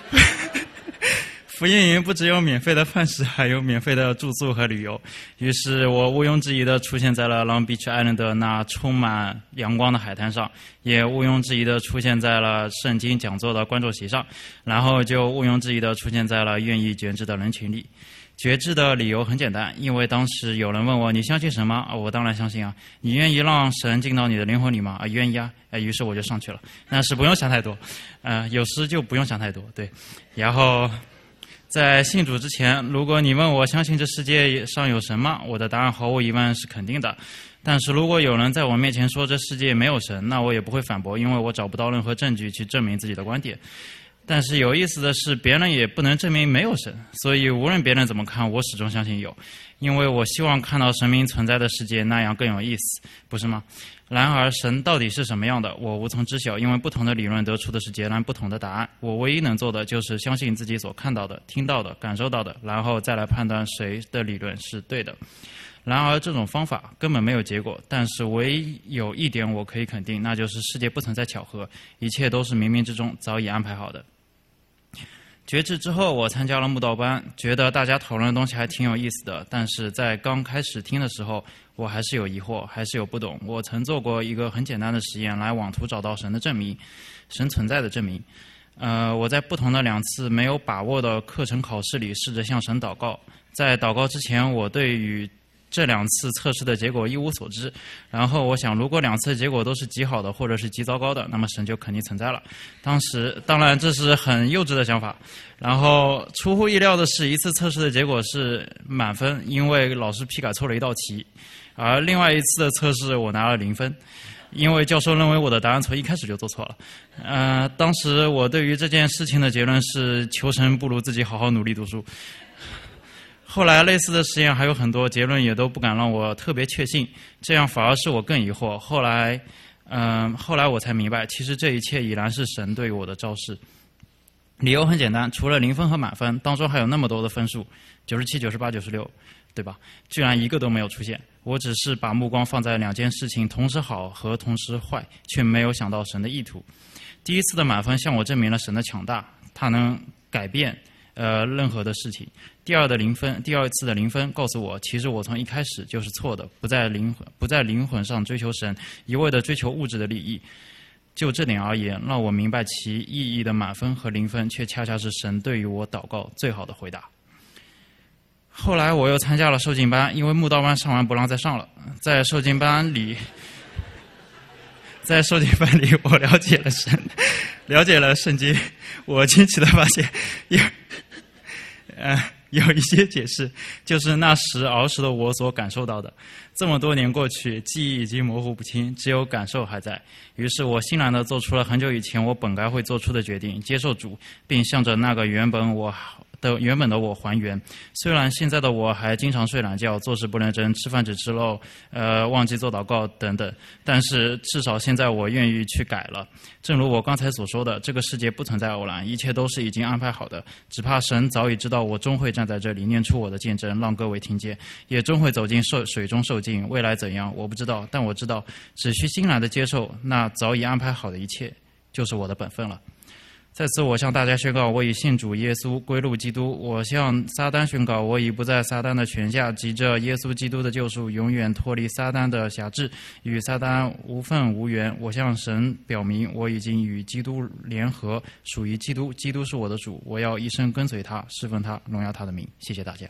福音营不只有免费的饭食，还有免费的住宿和旅游。于是我毋庸置疑地出现在了 Long Beach Island 的那充满阳光的海滩上，也毋庸置疑地出现在了圣经讲座的观众席上，然后就毋庸置疑地出现在了愿意觉知的人群里。觉知的理由很简单，因为当时有人问我你相信神吗？我当然相信啊。你愿意让神进到你的灵魂里吗？啊，愿意啊。呃，于是我就上去了，但是不用想太多，呃，有时就不用想太多，对。然后在信主之前，如果你问我相信这世界上有神吗？我的答案毫无疑问是肯定的。但是如果有人在我面前说这世界没有神，那我也不会反驳，因为我找不到任何证据去证明自己的观点。但是有意思的是，别人也不能证明没有神，所以无论别人怎么看，我始终相信有，因为我希望看到神明存在的世界，那样更有意思，不是吗？然而神到底是什么样的，我无从知晓，因为不同的理论得出的是截然不同的答案。我唯一能做的就是相信自己所看到的、听到的、感受到的，然后再来判断谁的理论是对的。然而这种方法根本没有结果，但是唯有一点我可以肯定，那就是世界不存在巧合，一切都是冥冥之中早已安排好的。觉知之后，我参加了慕道班，觉得大家讨论的东西还挺有意思的，但是在刚开始听的时候，我还是有疑惑，还是有不懂。我曾做过一个很简单的实验，来妄图找到神的证明，神存在的证明。呃，我在不同的两次没有把握的课程考试里试着向神祷告。在祷告之前，我对于这两次测试的结果一无所知，然后我想，如果两次结果都是极好的或者是极糟糕的，那么神就肯定存在了。当时当然这是很幼稚的想法，然后出乎意料的是，一次测试的结果是满分，因为老师批改错了一道题，而另外一次的测试我拿了零分，因为教授认为我的答案从一开始就做错了。呃，当时我对于这件事情的结论是，求神不如自己好好努力读书。后来类似的实验还有很多，结论也都不敢让我特别确信，这样反而是我更疑惑。后来，嗯、呃，后来我才明白，其实这一切已然是神对我的昭示。理由很简单，除了零分和满分，当中还有那么多的分数，九十七、九十八、九十六，对吧？居然一个都没有出现。我只是把目光放在两件事情同时好和同时坏，却没有想到神的意图。第一次的满分向我证明了神的强大，他能改变呃任何的事情。第二的零分，第二次的零分告诉我，其实我从一开始就是错的，不在灵魂不在灵魂上追求神，一味的追求物质的利益。就这点而言，让我明白其意义的满分和零分，却恰恰是神对于我祷告最好的回答。后来我又参加了受浸班，因为慕道班上完不让再上了。在受浸班里，在受浸班里，我了解了神，了解了圣经。我惊奇的发现，有，呃，有一些解释，就是那时儿时的我所感受到的。这么多年过去，记忆已经模糊不清，只有感受还在。于是我欣然地做出了很久以前我本该会做出的决定，接受主，并向着那个原本我的原本的我还原。虽然现在的我还经常睡懒觉，做事不认真，吃饭只吃肉，呃，忘记做祷告等等，但是至少现在我愿意去改了。正如我刚才所说的，这个世界不存在偶然，一切都是已经安排好的，只怕神早已知道我终会站在这里念出我的见证，让各位听见，也终会走进受水中受尽。未来怎样我不知道，但我知道只需欣然的接受那早已安排好的一切，就是我的本分了。在此我向大家宣告，我已信主耶稣，归入基督。我向撒旦宣告，我已不在撒旦的权下，藉着耶稣基督的救赎，永远脱离撒旦的辖制，与撒旦无份无缘。我向神表明，我已经与基督联合，属于基督，基督是我的主，我要一生跟随他，侍奉他，荣耀他的名。谢谢大家。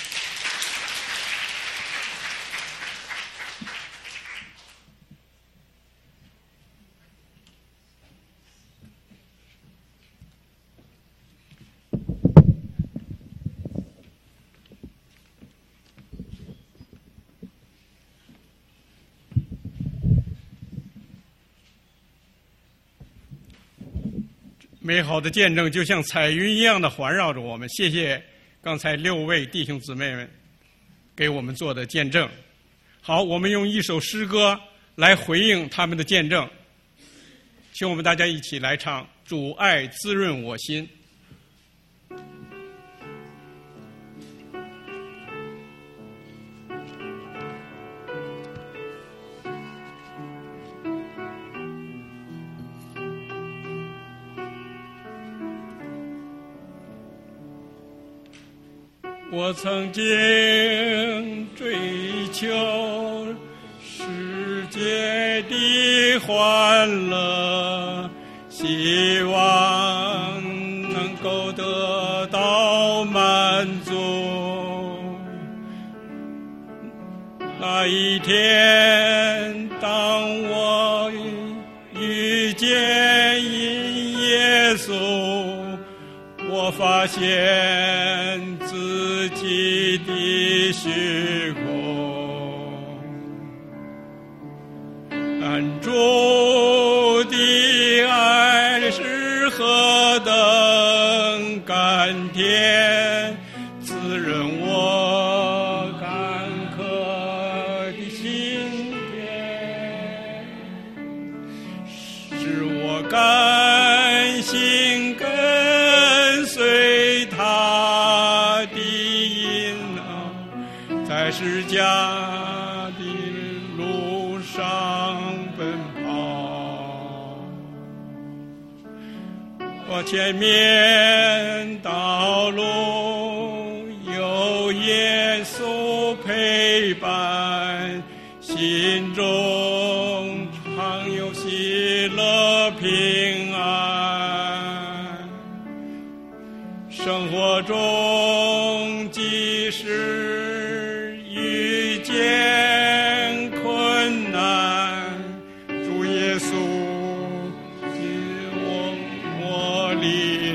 美好的见证就像彩云一样的环绕着我们。谢谢刚才六位弟兄姊妹们给我们做的见证。好，我们用一首诗歌来回应他们的见证，请我们大家一起来唱《主爱滋润我心》。 我曾经追求世界的欢乐，希望能够得到满足。那一天，当我遇见耶稣，我发现自己的虚空，但主的爱是何等甘甜，滋润我干渴的心田，使我甘心跟随他的引导，在释迦的路上奔跑。我前面道路有耶稣陪伴，心中常有喜乐平安。生活中即使遇见困难，主耶稣给我我力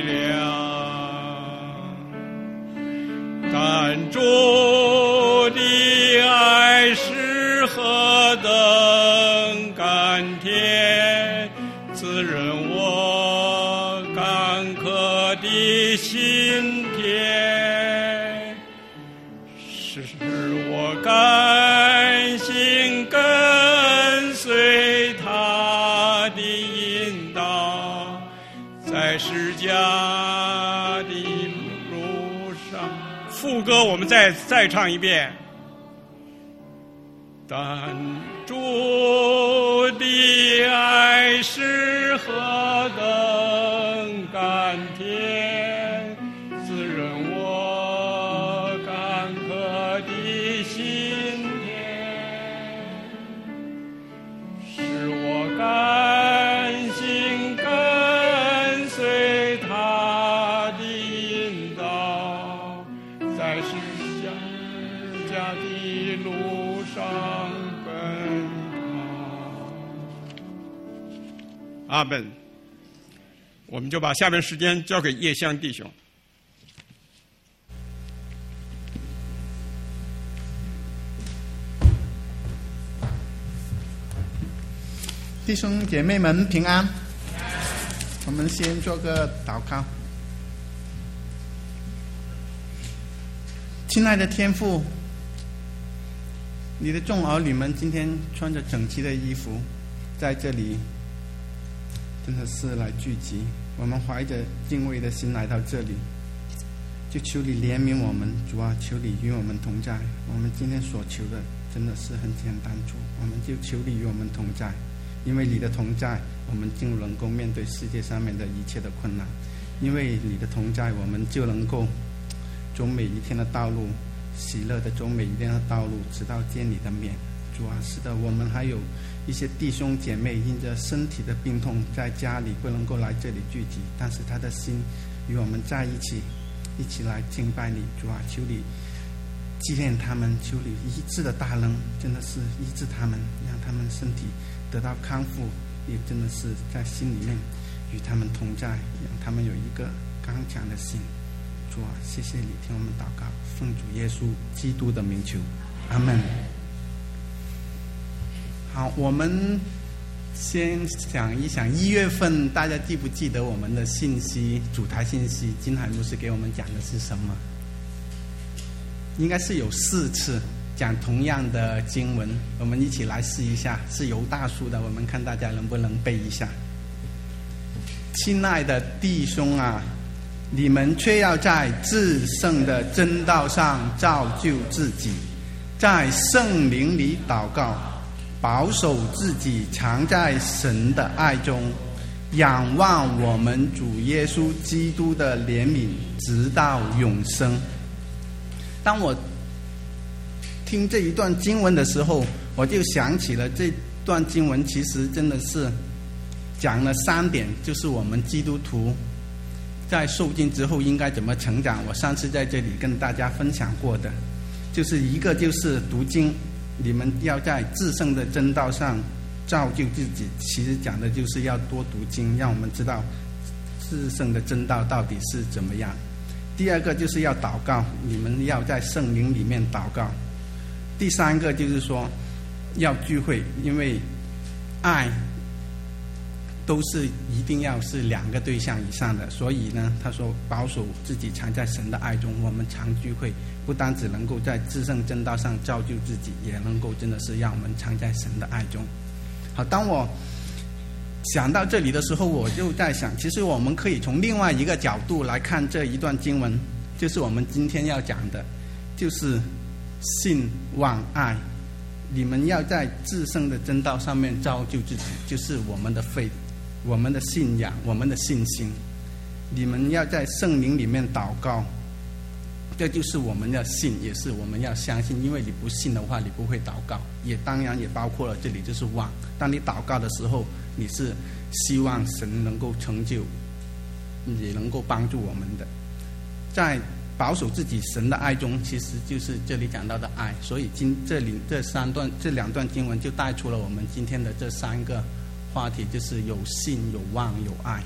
量，但主的爱是何等甘甜，滋润我干渴的心田，使我甘心跟随他的引导，在释迦的路上。副歌我们再再唱一遍。但主的爱是何等甘甜，滋润我干渴的心田，使我甘心跟随他的引导，在释迦的路上奔跑。阿门。我们就把下面时间交给叶香弟兄。 弟兄姐妹们平安。我们先做个祷告。亲爱的天父，你的众儿女们今天穿着整齐的衣服在这里，真的是来聚集。我们怀着敬畏的心来到这里，就求你怜悯我们，主啊，求你与我们同在。我们今天所求的真的是很简单，主，我们就求你与我们同在，因为你的同在，我们就能够面对世界上面的一切的困难。因为你的同在，我们就能够走每一天的道路，喜乐的走每一天的道路，直到见你的面。主啊，是的，我们还有一些弟兄姐妹因着身体的病痛，在家里不能够来这里聚集，但是他的心与我们在一起，一起来敬拜你。主啊，求你纪念他们，求你医治的大能，真的是医治他们，让他们身体得到康复，也真的是在心里面与他们同在，让他们有一个刚强的心。主啊，谢谢你听我们祷告，奉主耶稣基督的名求，阿们。好，我们先想一想，一月份大家记不记得我们的信息，主台信息，金海牧师给我们讲的是什么？应该是有四次讲同样的经文，我们一起来试一下，是犹大书的，我们看大家能不能背一下。亲爱的弟兄啊，你们却要在至圣的真道上造就自己，在圣灵里祷告，保守自己常在神的爱中，仰望我们主耶稣基督的怜悯，直到永生。 当我听这一段经文的时候，我就想起了这段经文其实真的是讲了三点，就是我们基督徒在受浸之后应该怎么成长。我上次在这里跟大家分享过的，就是一个就是读经，你们要在至圣的真道上造就自己，其实讲的就是要多读经，让我们知道至圣的真道到底是怎么样。第二个就是要祷告，你们要在圣灵里面祷告。第三个就是说要聚会，因为爱都是一定要是两个对象以上的，所以呢，他说保守自己常在神的爱中。我们常聚会，不单只能够在至圣真道上造就自己，也能够真的是让我们常在神的爱中。好，当我想到这里的时候，我就在想，其实我们可以从另外一个角度来看这一段经文，就是我们今天要讲的，就是信望爱。你们要在至圣的真道上面造就自己，就是我们的faith，我们的信仰，我们的信心。你们要在圣灵里面祷告，这就是我们要信，也是我们要相信。因为你不信的话，你不会祷告，也当然也包括了这里就是望。当你祷告的时候，你是希望神能够成就，也能够帮助我们的。在保守自己神的爱中，其实就是这里讲到的爱。所以今这里这三段这两段经文就带出了我们今天的这三个话题，就是有信、有望、有爱。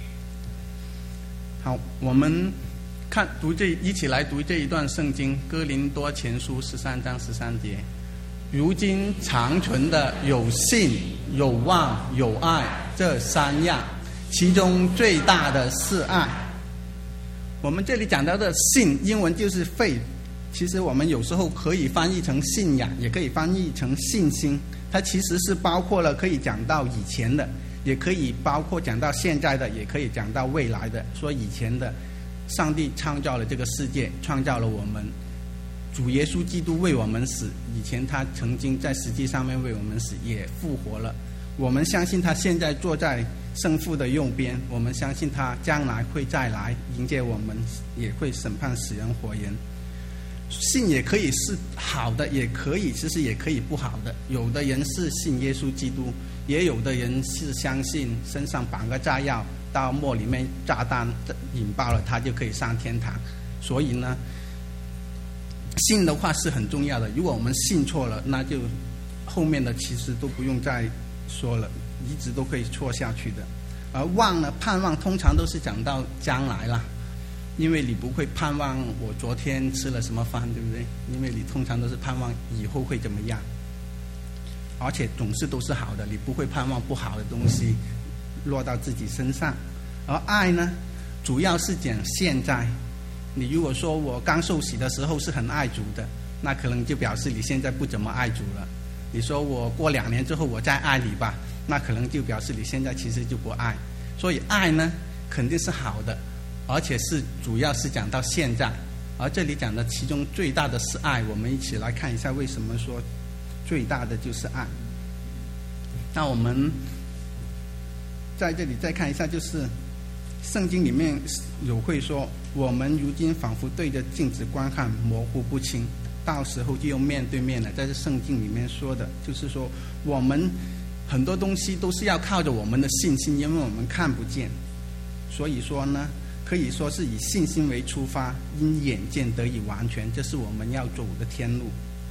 好，我们看读这一起来读这一段圣经，哥林多前书十三章十三节。如今长存的有信、有望、有爱这三样，其中最大的是爱。我们这里讲到的信，英文就是 faith， 其实我们有时候可以翻译成信仰，也可以翻译成信心。它其实是包括了可以讲到以前的，也可以包括讲到现在的，也可以讲到未来的。说以前的，上帝创造了这个世界，创造了我们，主耶稣基督为我们死，以前他曾经在实际上面为我们死，也复活了。我们相信他现在坐在圣父的右边，我们相信他将来会再来迎接我们，也会审判死人活人。信也可以是好的，也可以其实也可以不好的。有的人是信耶稣基督，也有的人是相信身上绑个炸药，到末里面炸弹引爆了，他就可以上天堂。所以呢，信的话是很重要的。如果我们信错了，那就后面的其实都不用再说了，一直都可以错下去的。而望呢，盼望通常都是讲到将来啦，因为你不会盼望我昨天吃了什么饭，对不对？因为你通常都是盼望以后会怎么样，而且总是都是好的，你不会盼望不好的东西落到自己身上。而爱呢，主要是讲现在。你如果说我刚受洗的时候是很爱主的，那可能就表示你现在不怎么爱主了。你说我过两年之后我再爱你吧，那可能就表示你现在其实就不爱。所以爱呢肯定是好的，而且是主要是讲到现在。而这里讲的其中最大的是爱，我们一起来看一下为什么说最大的就是爱。那我们在这里再看一下，就是圣经里面有会说，我们如今仿佛对着镜子观看，模糊不清，到时候就用面对面了。在这圣经里面说的就是说，我们很多东西都是要靠着我们的信心，因为我们看不见，所以说呢，可以说是以信心为出发，因眼见得以完全，这是我们要走的天路。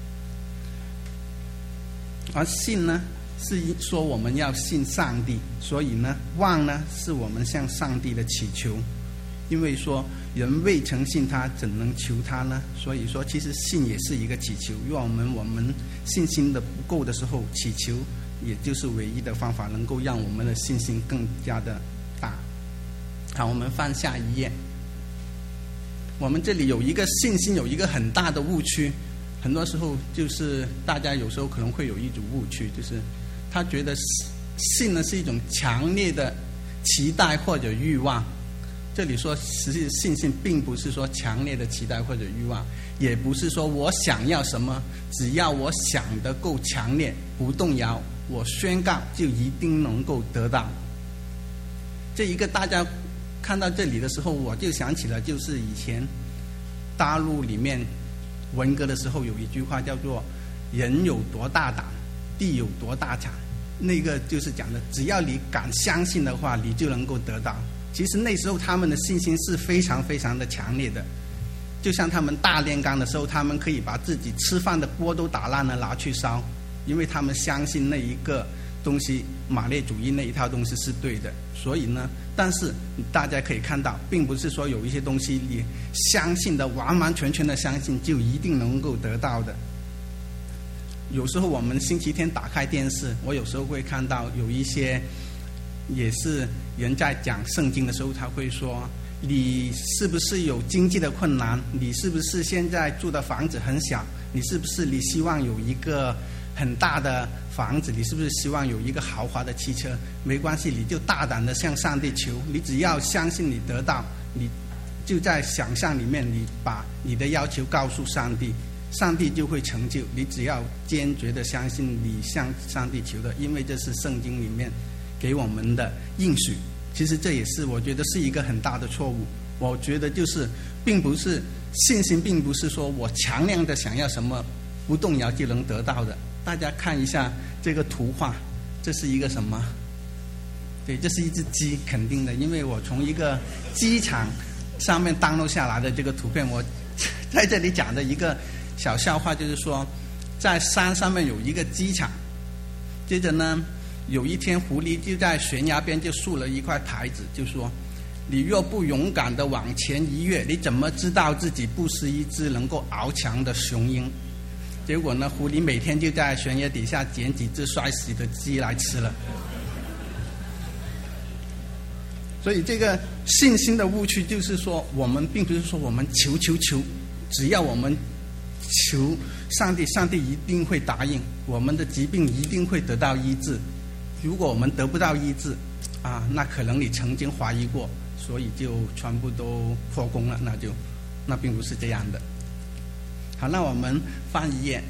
而信呢，是说我们要信上帝，所以呢，望呢是我们向上帝的祈求，因为说人未曾信他，怎能求他呢？所以说，其实信也是一个祈求。如果我们我们信心的不够的时候，祈求也就是唯一的方法，能够让我们的信心更加的大。好，我们翻下一页。我们这里有一个信心有一个很大的误区，很多时候就是大家有时候可能会有一种误区，就是他觉得信呢是一种强烈的期待或者欲望。这里说实际信心并不是说强烈的期待或者欲望，也不是说我想要什么，只要我想得够强烈不动摇，我宣告就一定能够得到。这一个大家看到这里的时候，我就想起了就是以前大陆里面文革的时候有一句话叫做“人有多大胆，地有多大产”，那个就是讲的，只要你敢相信的话，你就能够得到。其实那时候他们的信心是非常非常的强烈的，就像他们大炼钢的时候，他们可以把自己吃饭的锅都打烂了拿去烧，因为他们相信那一个东西，马列主义那一套东西是对的。所以呢，但是大家可以看到，并不是说有一些东西你相信的完完全全的相信就一定能够得到的。有时候我们星期天打开电视，我有时候会看到有一些也是人在讲圣经的时候，他会说你是不是有经济的困难，你是不是现在住的房子很小，你是不是你希望有一个很大的房子，你是不是希望有一个豪华的汽车，没关系，你就大胆的向上帝求，你只要相信你得到，你就在想象里面，你把你的要求告诉上帝，上帝就会成就。你只要坚决的相信你向上帝求的，因为这是圣经里面给我们的应许。其实这也是我觉得是一个很大的错误。我觉得就是并不是信心，并不是说我强烈的想要什么不动摇就能得到的。大家看一下这个图画，这是一个什么？对，这是一只鸡，肯定的，因为我从一个机场上面download下来的这个图片。我在这里讲的一个小笑话就是说，在山上面有一个机场，接着呢有一天狐狸就在悬崖边就竖了一块牌子，就说你若不勇敢的往前一跃，你怎么知道自己不是一只能够翱翔的雄鹰？结果呢，狐狸每天就在悬崖底下捡几只摔死的鸡来吃了。所以这个信心的误区就是说，我们并不是说我们求求求，只要我们求上帝，上帝一定会答应，我们的疾病一定会得到医治。如果我们得不到医治啊，那可能你曾经怀疑过，所以就全部都破功了，那就那并不是这样的。好，那我们翻一页。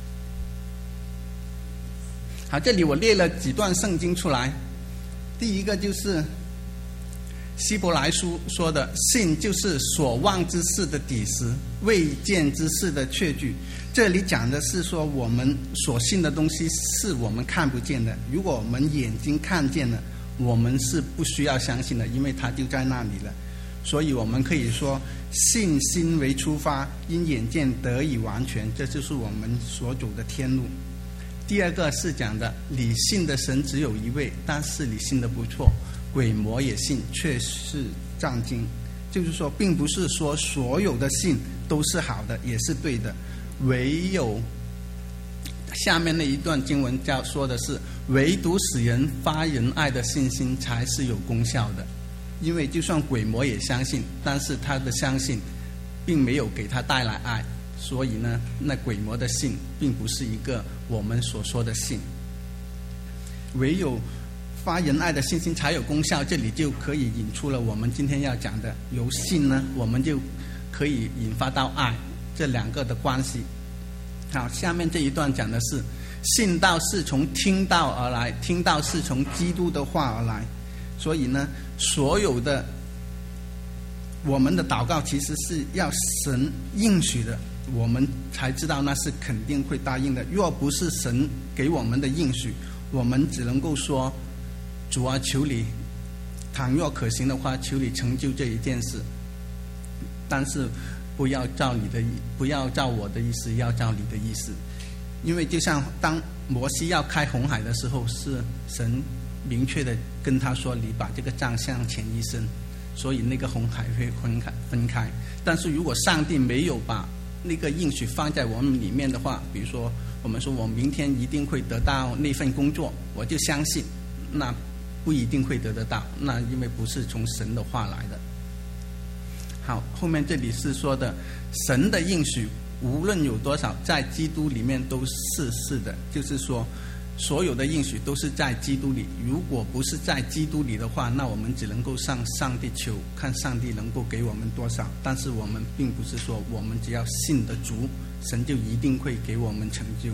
好，这里我列了几段圣经出来。第一个就是希伯来书说的，信就是所望之事的底实，未见之事的确据。这里讲的是说，我们所信的东西是我们看不见的，如果我们眼睛看见了，我们是不需要相信的，因为它就在那里了。所以我们可以说，信心为出发，因眼见得以完全，这就是我们所走的天路。第二个是讲的，你信的神只有一位，但是你信的不错，鬼魔也信，却是战惊。就是说，并不是说所有的信都是好的，也是对的，唯有下面那一段经文叫说的是，唯独使人发仁爱的信心才是有功效的。因为就算鬼魔也相信，但是他的相信并没有给他带来爱，所以呢，那鬼魔的信并不是一个我们所说的信。唯有发仁爱的信心才有功效，这里就可以引出了我们今天要讲的，由信呢，我们就可以引发到爱，这两个的关系。好，下面这一段讲的是，信道是从听道而来，听道是从基督的话而来。所以呢，所有的我们的祷告其实是要神应许的，我们才知道那是肯定会答应的。若不是神给我们的应许，我们只能够说，主啊，求你，倘若可行的话，求你成就这一件事，但是不要照你的，不要照我的意思，要照你的意思。因为就像当摩西要开红海的时候，是神明确的跟他说，你把这个杖向前一伸，所以那个红海会分开分开。但是如果上帝没有把那个应许放在我们里面的话，比如说我们说我明天一定会得到那份工作，我就相信，那不一定会得得到，那因为不是从神的话来的。好，后面这里是说的，神的应许无论有多少，在基督里面都是是的，就是说所有的应许都是在基督里，如果不是在基督里的话，那我们只能够向上帝求，看上帝能够给我们多少。但是我们并不是说我们只要信得足，神就一定会给我们成就。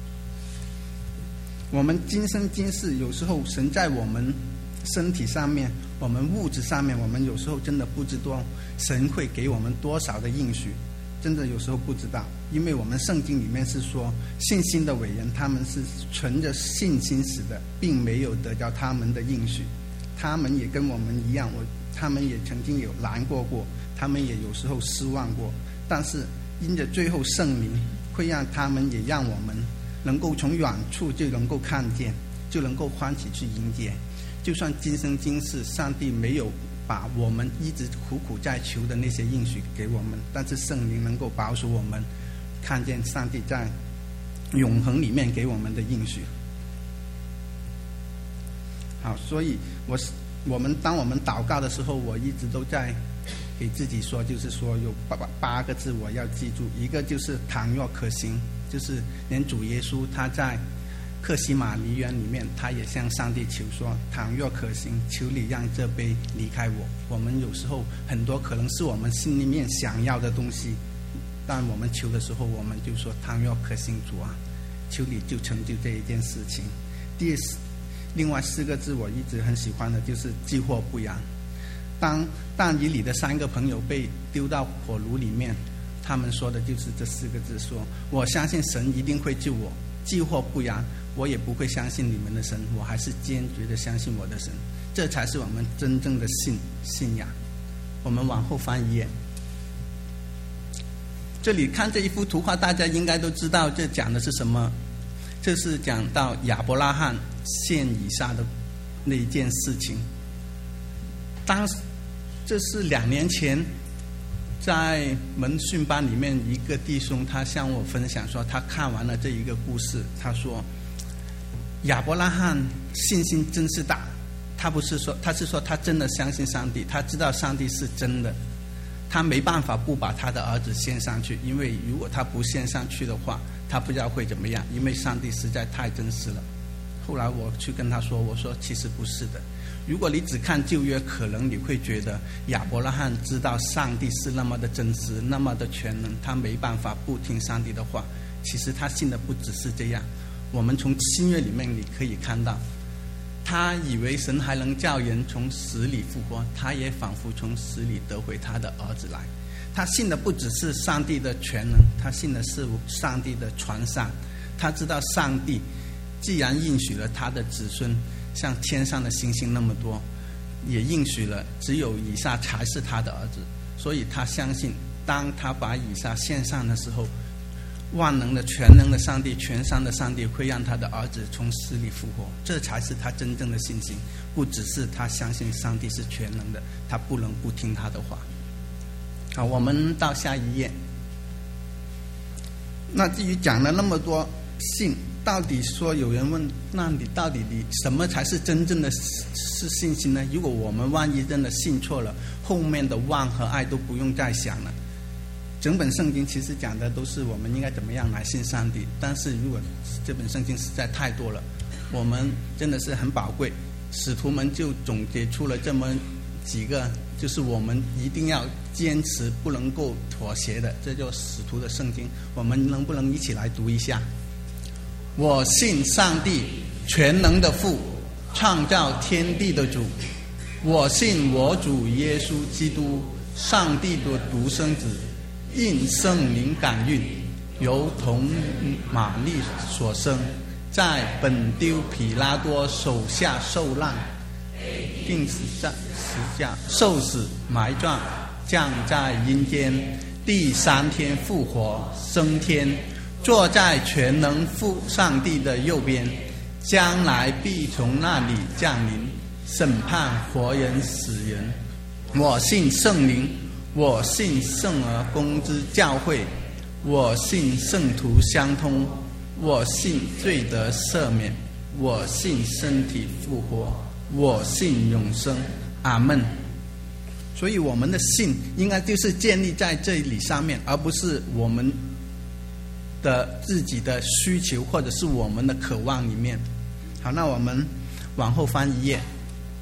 我们今生今世，有时候神在我们身体上面，我们物质上面，我们有时候真的不知道神会给我们多少的应许。 真的有时候不知道，因为我们圣经里面是说，信心的伟人他们是存着信心死的，并没有得着他们的应许。他们也跟我们一样，我他们也曾经有难过过，他们也有时候失望过，但是因着最后圣灵会让他们也让我们能够从远处就能够看见，就能够欢喜去迎接。就算今生今世上帝没有把我们一直苦苦在求的那些应许给我们，但是圣灵能够保守我们看见上帝在永恒里面给我们的应许。好，所以我我们当我们祷告的时候，我一直都在给自己说，就是说有八八个字我要记住。一个就是倘若可行，就是连主耶稣他在客西马尼园里面，他也向上帝求说，倘若可行，求你让这杯离开我。我们有时候很多可能是我们心里面想要的东西，但我们求的时候，我们就说倘若可行，主啊，求你就成就这一件事情。第四，另外四个字我一直很喜欢的就是既或不然。当但以理的三个朋友被丢到火炉里面，他们说的就是这四个字，说我相信神一定会救我，既或不然，我也不会相信你们的神，我还是坚决的相信我的神。这才是我们真正的信信仰。我们往后翻一页，这里看这一幅图画，大家应该都知道这讲的是什么。这是讲到亚伯拉罕献以撒的那一件事情。当时这是两年前在门训班里面，一个弟兄他向我分享说，他看完了这一个故事，他说亚伯拉罕信心真是大。他不是说，他是说他真的相信上帝，他知道上帝是真的，他没办法不把他的儿子献上去，因为如果他不献上去的话，他不知道会怎么样，因为上帝实在太真实了。后来我去跟他说，我说其实不是的，如果你只看旧约，可能你会觉得亚伯拉罕知道上帝是那么的真实，那么的全能，他没办法不听上帝的话。其实他信的不只是这样，我们从新约里面你可以看到，他以为神还能叫人从死里复活，他也仿佛从死里得回他的儿子来。他信的不只是上帝的全能，他信的是上帝的传善。他知道上帝既然应许了他的子孙像天上的星星那么多，也应许了只有以撒才是他的儿子，所以他相信当他把以撒献上的时候，万能的全能的上帝，全善的上帝会让他的儿子从死里复活。这才是他真正的信心，不只是他相信上帝是全能的，他不能不听他的话。好，我们到下一页。那至于讲了那么多信，到底说有人问，那你到底你什么才是真正的是信心呢？如果我们万一真的信错了，后面的望和爱都不用再想了。整本圣经其实讲的都是我们应该怎么样来信上帝，但是如果这本圣经实在太多了，我们真的是很宝贵，使徒们就总结出了这么几个，就是我们一定要坚持不能够妥协的，这就使徒的圣经。我们能不能一起来读一下？我信上帝全能的父，创造天地的主。我信我主耶稣基督，上帝的独生子，因圣灵感孕，由童玛利所生，在本丢彼拉多手下受难，并死在十字架，受死埋葬，降在阴间，第三天复活，升天，坐在全能父上帝的右边，将来必从那里降临，审判活人死人。我信圣灵，我信圣而公之教会，我信圣徒相通，我信罪得赦免，我信身体复活，我信永生。阿们。所以我们的信应该就是建立在这里上面，而不是我们的自己的需求或者是我们的渴望里面。好，那我们往后翻一页。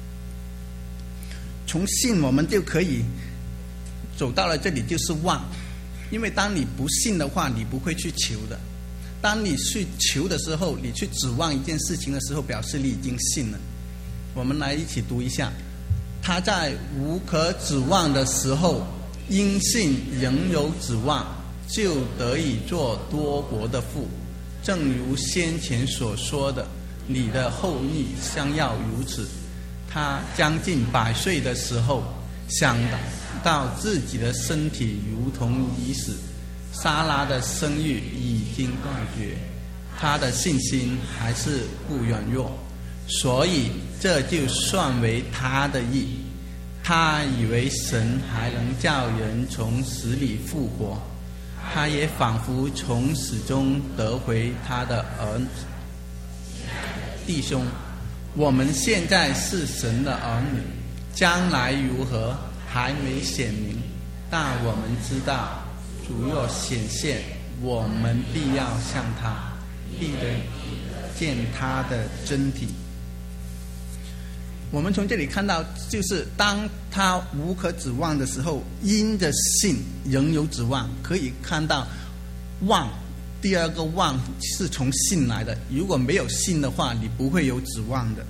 从信我们就可以走到了这里，就是望。因为当你不信的话，你不会去求的。当你去求的时候，你去指望一件事情的时候，表示你已经信了。我们来一起读一下。他在无可指望的时候，因信仍有指望， 就得以做多国的父。正如先前所说的，你的后裔相要如此。他将近百岁的时候，想到自己的身体如同已死，撒拉的生育已经断绝，他的信心还是不软弱，所以这就算为他的义。他以为神还能叫人从死里复活，他也仿佛从死中得回他的儿弟兄。我们现在是神的儿女，将来如何还没显明，但我们知道主若显现，我们必要向他，必得见他的真体。我们从这里看到，就是当他无可指望的时候，因着信仍有指望。可以看到望，第二个望是从信来的，如果没有信的话，你不会有指望的。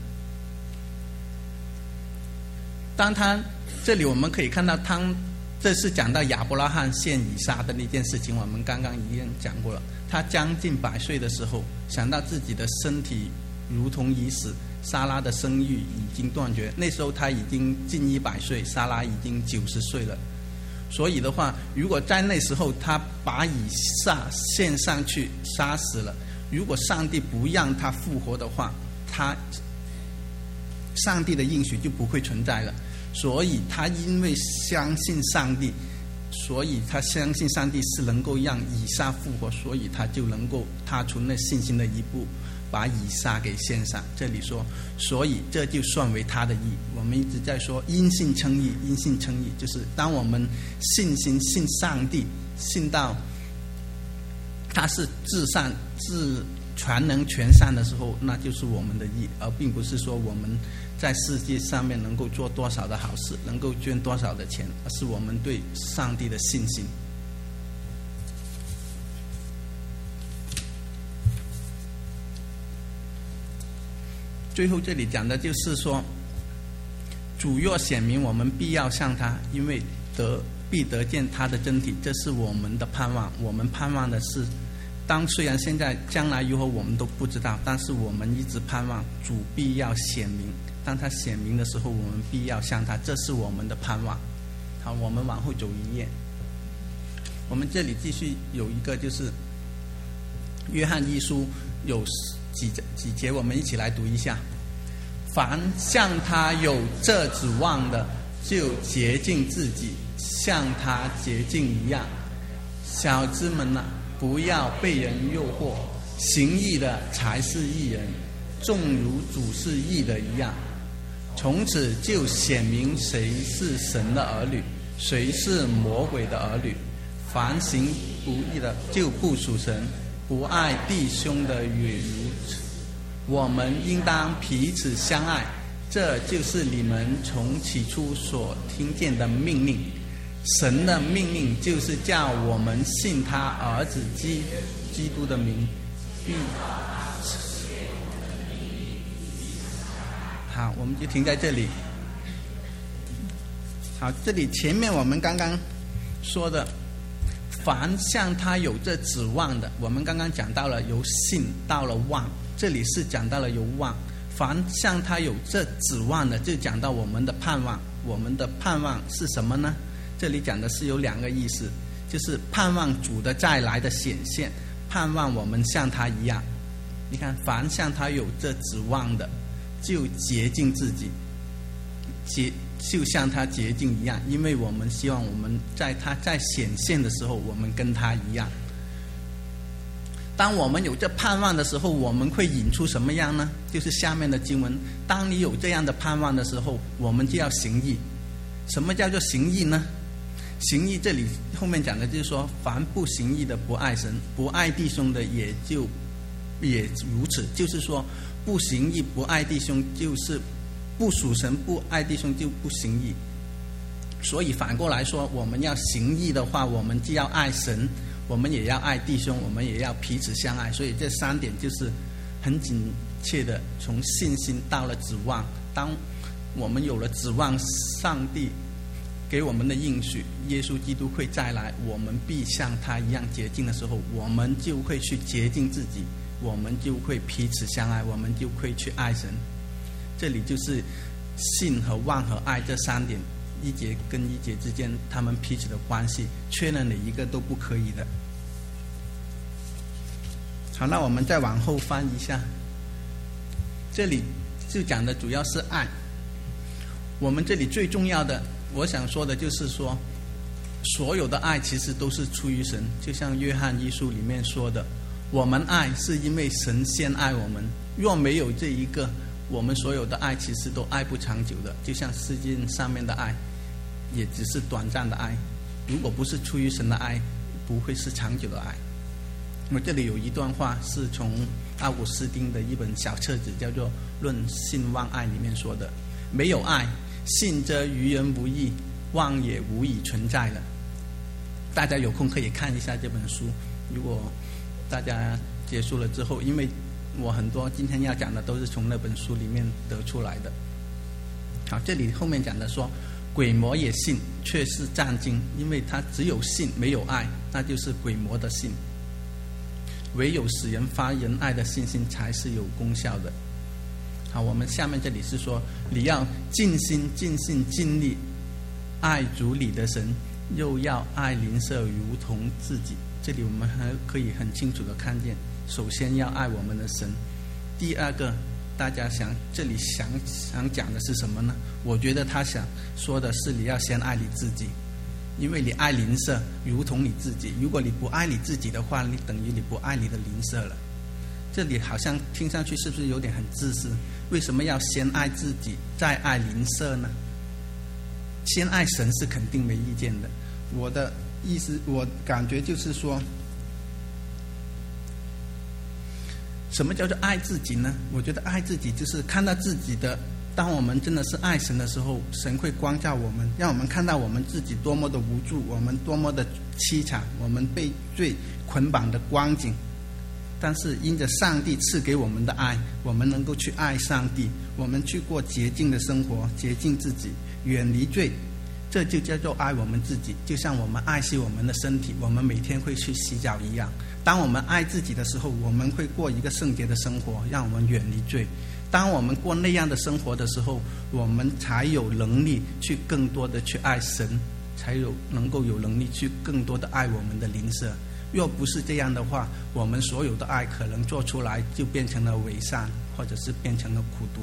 当他这里我们可以看到，他这是讲到亚伯拉罕献以撒的那件事情，我们刚刚已经讲过了。他将近百岁的时候，想到自己的身体如同已死，撒拉的生育已经断绝，那时候他已经近一百岁，撒拉已经九十岁了。所以的话，如果在那时候他把以撒献上去杀死了，如果上帝不让他复活的话，他上帝的应许就不会存在了。所以他因为相信上帝，所以他相信上帝是能够让以撒复活，所以他就能够踏出那信心的一步，把以撒给献上。这里说，所以这就算为他的义。我们一直在说因信称义，因信称义，就是当我们信心信上帝，信到他是至善至全能全善的时候，那就是我们的义，而并不是说我们在世界上面能够做多少的好事，能够捐多少的钱，而是我们对上帝的信心。最后这里讲的就是说，主若显明，我们必要向他，因为得必得见他的真体，这是我们的盼望。我们盼望的是，当虽然现在将来如何我们都不知道，但是我们一直盼望主必要显明。当他显明的时候，我们必要向他，这是我们的盼望。好，我们往后走一页，我们这里继续有一个就是约翰一书有几几节，我们一起来读一下。凡像他有这指望的，就洁净自己，像他洁净一样。小子们啊，不要被人诱惑，行义的才是义人，正如主是义的一样。从此就显明谁是神的儿女，谁是魔鬼的儿女。凡行不义的，就不属神；不爱弟兄的也如此。我们应当彼此相爱，这就是你们从起初所听见的命令。神的命令就是叫我们信他儿子基基督的名，并好，我们就停在这里。好，这里前面我们刚刚说的，凡像他有这指望的，我们刚刚讲到了由信到了望，这里是讲到了由望。凡像他有这指望的，就讲到我们的盼望。我们的盼望是什么呢？这里讲的是有两个意思，就是盼望主的再来的显现，盼望我们像他一样。你看，凡像他有这指望的，就洁净自己，洁就像他洁净一样，因为我们希望我们在他在显现的时候，我们跟他一样。当我们有这盼望的时候，我们会引出什么样呢？就是下面的经文，当你有这样的盼望的时候，我们就要行义。什么叫做行义呢？行义这里后面讲的就是说，凡不行义的不爱神，不爱弟兄的也就也如此。就是说，不行义不爱弟兄，就是不属神，不爱弟兄就不行义。所以反过来说，我们要行义的话，我们既要爱神，我们也要爱弟兄，我们也要彼此相爱。所以这三点就是很紧切的从信心到了指望。当我们有了指望上帝给我们的应许，耶稣基督会再来，我们必像他一样洁净的时候，我们就会去洁净自己，我们就会彼此相爱，我们就会去爱神。这里就是信和望和爱这三点，一节跟一节之间他们彼此的关系，缺了哪一个都不可以的。好，那我们再往后翻一下，这里就讲的主要是爱。我们这里最重要的我想说的就是说，所有的爱其实都是出于神，就像约翰一书里面说的，我们爱是因为神先爱我们，若没有这一个，我们所有的爱其实都爱不长久的，就像世界上面的爱也只是短暂的爱，如果不是出于神的爱，不会是长久的爱。我这里有一段话是从奥古斯丁的一本小册子叫做《论信望爱》里面说的，没有爱，信则于人无益，望也无以存在了。大家有空可以看一下这本书，如果大家结束了之后，因为我很多今天要讲的都是从那本书里面得出来的。好，这里后面讲的说，鬼魔也信，却是战惊，因为他只有信没有爱，那就是鬼魔的信。唯有使人发仁爱的信心才是有功效的。好，我们下面这里是说，你要尽心尽性尽力爱主你的神，又要爱邻舍如同自己。这里我们还可以很清楚的看见，首先要爱我们的神，第二个大家想这里想想讲的是什么呢？我觉得他想说的是你要先爱你自己，因为你爱邻舍如同你自己，如果你不爱你自己的话，你等于你不爱你的邻舍了。这里好像听上去是不是有点很自私？为什么要先爱自己再爱邻舍呢？先爱神是肯定没意见的。 我的意思，我感觉就是说， 什么叫做爱自己呢？我觉得爱自己就是看到自己的，当我们真的是爱神的时候，神会光照我们，让我们看到我们自己多么的无助，我们多么的凄惨，我们被罪捆绑的光景。但是因着上帝赐给我们的爱，我们能够去爱上帝，我们去过洁净的生活，洁净自己，远离罪，这就叫做爱我们自己。就像我们爱惜我们的身体，我们每天会去洗澡一样，当我们爱自己的时候，我们会过一个圣洁的生活，让我们远离罪。当我们过那样的生活的时候，我们才有能力去更多的去爱神，才有能够有能力去更多的爱我们的邻舍。若不是这样的话，我们所有的爱可能做出来就变成了伪善，或者是变成了苦毒。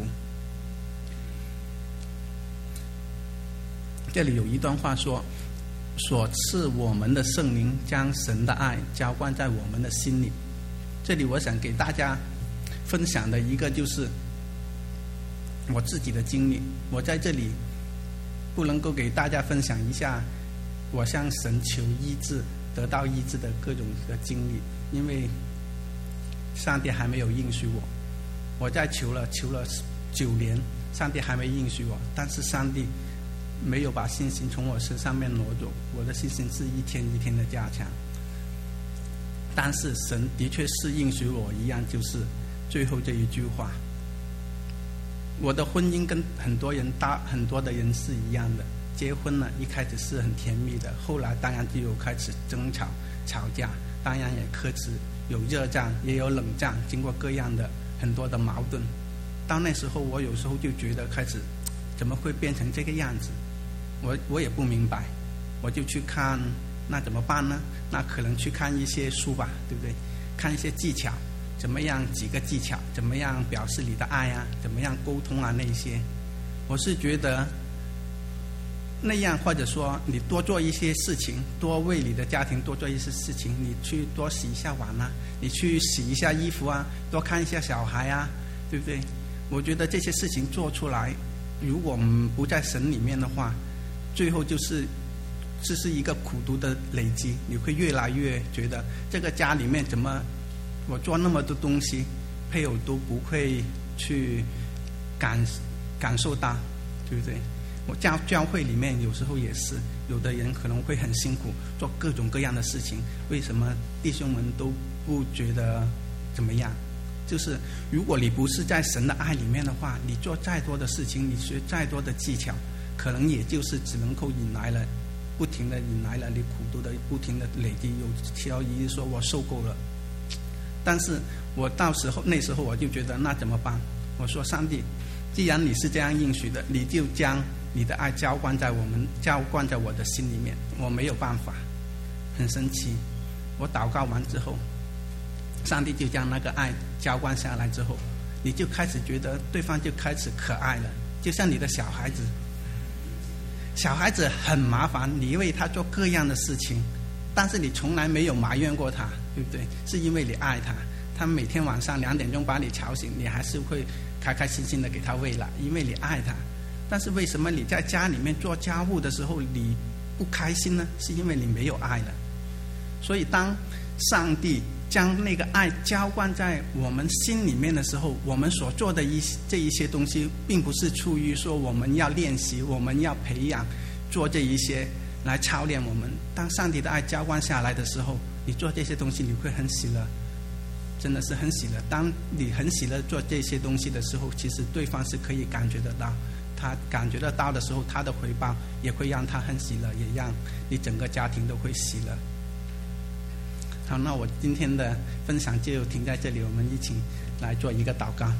这里有一段话说，所赐我们的圣灵将神的爱浇灌在我们的心里。这里我想给大家分享的一个就是我自己的经历，我在这里不能够给大家分享一下我向神求医治得到医治的各种的经历，因为上帝还没有应许我。我在求了求了九年，上帝还没应许我，但是上帝没有把信心从我身上面挪走，我的信心是一天一天的加强。但是神的确是应许我一样，就是最后这一句话。我的婚姻跟很多人大很多的人是一样的，结婚了一开始是很甜蜜的，后来当然就有开始争吵吵架，当然也各自有热战也有冷战，经过各样的很多的矛盾。到那时候我有时候就觉得开始怎么会变成这个样子，我我也不明白，我就去看，那怎么办呢？那可能去看一些书吧，对不对？看一些技巧，怎么样几个技巧，怎么样表示你的爱啊，怎么样沟通啊，那些我是觉得那样，或者说你多做一些事情，多为你的家庭多做一些事情，你去多洗一下碗啊，你去洗一下衣服啊，多看一下小孩啊，对不对？我觉得这些事情做出来，如果我们不在神里面的话，最后就是这是一个苦毒的累积，你会越来越觉得这个家里面怎么我做那么多东西，配偶都不会去感感受到，对不对？我教教会里面有时候也是，有的人可能会很辛苦，做各种各样的事情，为什么弟兄们都不觉得怎么样？就是如果你不是在神的爱里面的话，你做再多的事情，你学再多的技巧， 可能也就是只能够引来了，不停的引来了你苦毒的不停的累积，有条一说我受够了。但是我到时候那时候我就觉得那怎么办？我说上帝，既然你是这样应许的，你就将你的爱浇灌在我们浇灌在我的心里面，我没有办法。很神奇，我祷告完之后，上帝就将那个爱浇灌下来之后，你就开始觉得对方就开始可爱了，就像你的小孩子。小孩子很麻烦，你为他做各样的事情，但是你从来没有埋怨过他，对不对？是因为你爱他，他每天晚上两点钟把你吵醒，你还是会开开心心的给他喂奶，因为你爱他。但是为什么你在家里面做家务的时候你不开心呢？是因为你没有爱了。所以当上帝将那个爱浇灌在我们心里面的时候，我们所做的一这一些东西，并不是出于说我们要练习，我们要培养做这一些来操练我们。当上帝的爱浇灌下来的时候，你做这些东西你会很喜乐，真的是很喜乐。当你很喜乐做这些东西的时候，其实对方是可以感觉得到，他感觉得到的时候，他的回报也会让他很喜乐，也让你整个家庭都会喜乐。好，那我今天的分享就停在这里，我们一起来做一个祷告。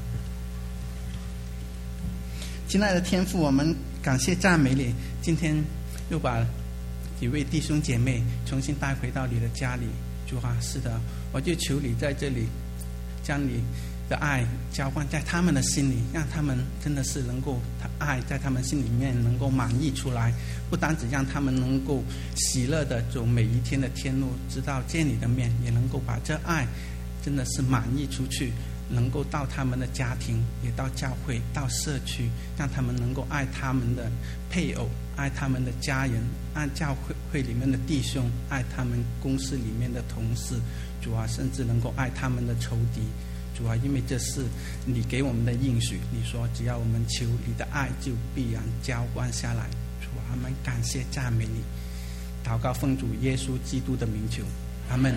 亲爱的天父，我们感谢赞美你，今天又把几位弟兄姐妹重新带回到你的家里。主啊，是的，我就求你在这里将你的爱浇灌在他们的心里，让他们真的是能够爱在他们心里面能够满溢出来，不单只让他们能够喜乐的走每一天的天路，直到见你的面，也能够把这爱真的是满溢出去，能够到他们的家庭，也到教会，到社区，让他们能够爱他们的配偶，爱他们的家人，爱教会会里面的弟兄，爱他们公司里面的同事。主啊，甚至能够爱他们的仇敌。主啊，因为这是你给我们的应许，你说只要我们求你的爱，就必然浇灌下来。主啊，我们感谢赞美你，祷告奉主耶稣基督的名求，阿们。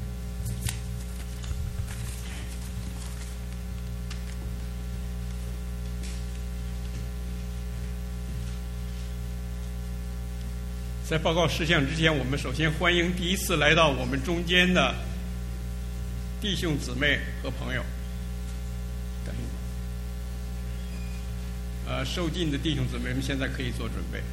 在报告事项之前，我们首先欢迎第一次来到我们中间的弟兄姊妹和朋友。呃，受浸的弟兄姊妹们现在可以做准备。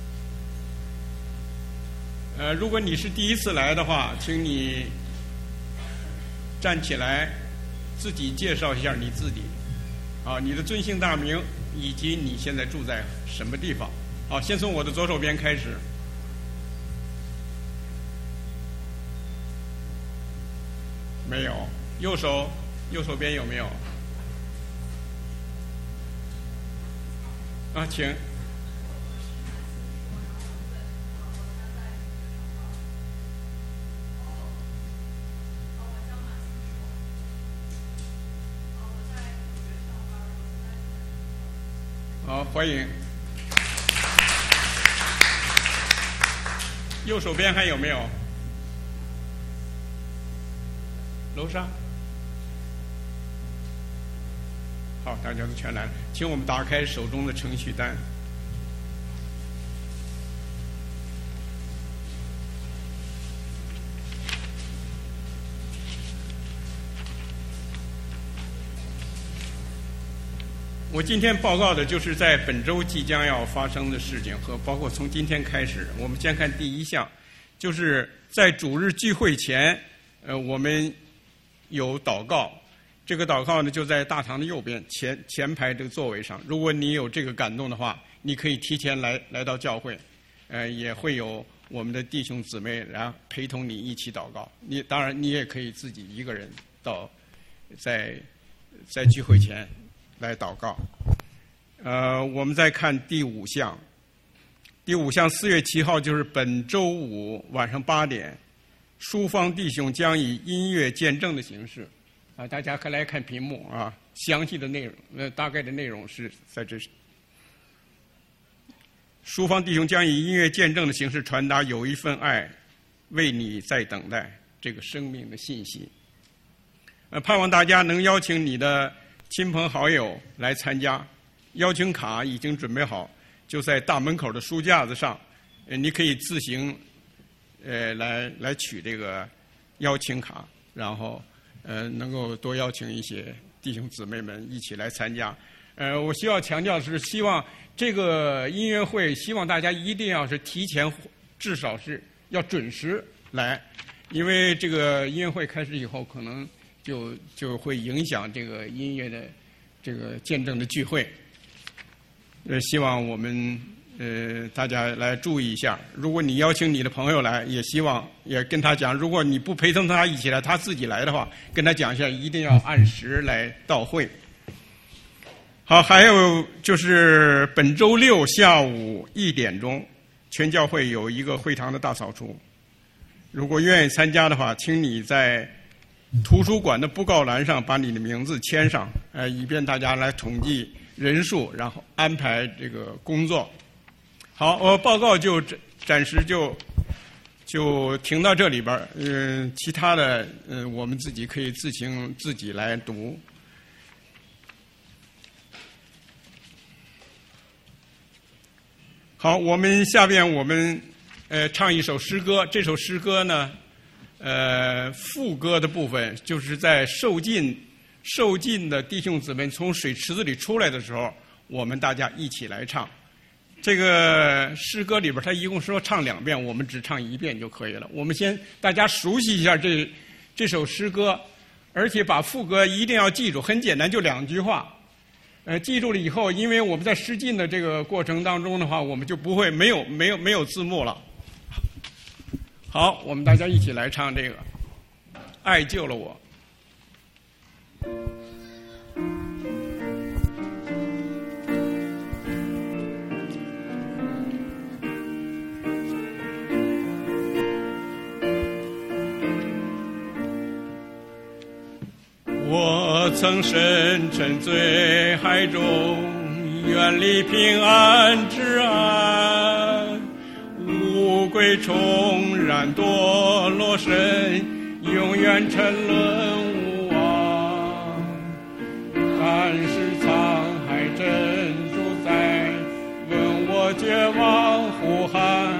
呃，如果你是第一次来的话，请你站起来，自己介绍一下你自己，啊，你的尊姓大名以及你现在住在什么地方。好，先从我的左手边开始。没有，右手右手边有没有？啊，请。好，欢迎。右手边还有没有？楼上。好，大家都全来了，请我们打开手中的程序单。我今天报告的就是在本周即将要发生的事情，和包括从今天开始。我们先看第一项，就是在主日聚会前，呃，我们有祷告。这个祷告呢，就在大堂的右边前前排这个座位上。如果你有这个感动的话，你可以提前来来到教会，呃，也会有我们的弟兄姊妹然后陪同你一起祷告。你当然你也可以自己一个人到在在聚会前来祷告。呃，我们再看第五项，第五项四月七号就是本周五晚上八点，书方弟兄将以音乐见证的形式。啊，大家可来看屏幕啊，详细的内容，呃，大概的内容是在这。书方弟兄将以音乐见证的形式传达有一份爱，为你在等待这个生命的信息。呃，盼望大家能邀请你的亲朋好友来参加，邀请卡已经准备好， 就在大门口的书架子上，呃，你可以自行呃来来取这个邀请卡，然后呃能够多邀请一些弟兄姊妹们一起来参加。呃，我需要强调的是，希望这个音乐会，希望大家一定要是提前，至少是要准时来，因为这个音乐会开始以后，可能就就会影响这个音乐的这个见证的聚会。呃，希望我们呃大家来注意一下。如果你邀请你的朋友来，也希望也跟他讲，如果你不陪同他一起来，他自己来的话，跟他讲一下，一定要按时来到会。好，还有就是本周六下午一点钟，全教会有一个会堂的大扫除。如果愿意参加的话，请你在图书馆的布告栏上把你的名字签上，呃，以便大家来统计人数，然后安排这个工作。好，我报告就暂时就就停到这里边，嗯、呃，其他的嗯、呃，我们自己可以自行自己来读。好，我们下边我们呃唱一首诗歌。这首诗歌呢，呃，副歌的部分就是在受浸受浸的弟兄姊妹从水池子里出来的时候，我们大家一起来唱。这个诗歌里边，它一共说唱两遍，我们只唱一遍就可以了。我们先大家熟悉一下这这首诗歌，而且把副歌一定要记住，很简单，就两句话。呃，记住了以后，因为我们在施浸的这个过程当中的话，我们就不会没有没有没有字幕了。好，我们大家一起来唱这个《爱救了我》。我曾深沉醉海中，远离平安之岸，乌龟冲然堕落身，永远沉沦无望。但是沧海珍珠在，问我绝望呼喊，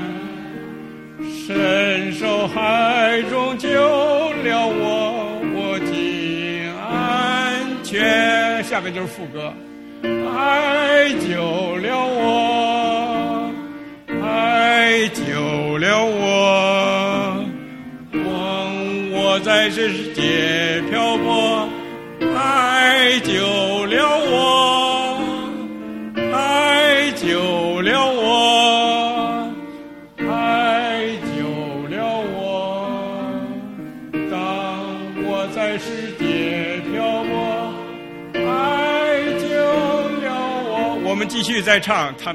伸手海中救了我，我竟安全。下面就是副歌，爱救了我，爱救了我，忘我在这世界漂泊，爱救了我，爱救了我，爱救了我，当我在世界漂泊，爱救了我。我们继续再唱，他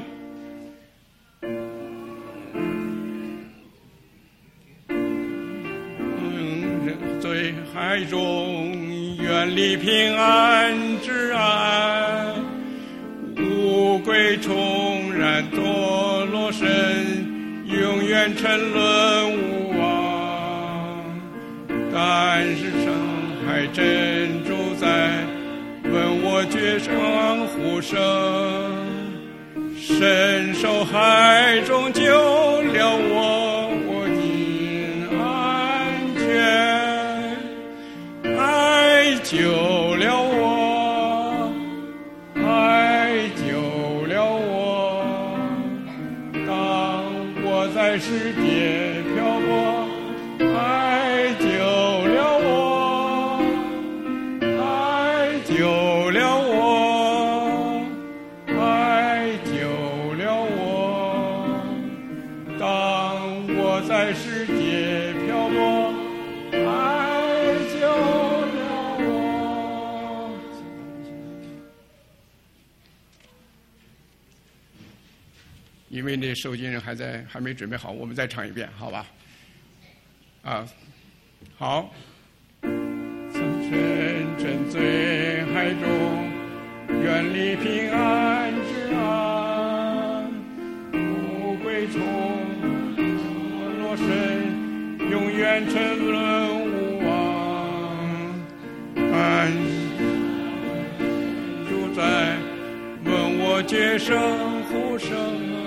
醉海中远离平安之岸，乌龟冲然堕落身，永远沉沦无望。但是深海珍珠在，问我绝唱呼声，伸手海中救了我，我竟安全。爱救了我，爱救了我，当我在世界漂泊，爱救了我，爱救了我，爱救了我，当我在世界漂泊，爱救了我。因为那受浸人还在还没准备好，我们再唱一遍，好吧？啊，好。曾深沉醉海中，远离平安之岸，乌龟冲落身，永远沉沦无望。安主在，问我绝声呼声，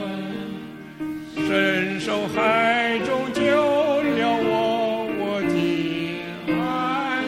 伸手海中救了我，我的安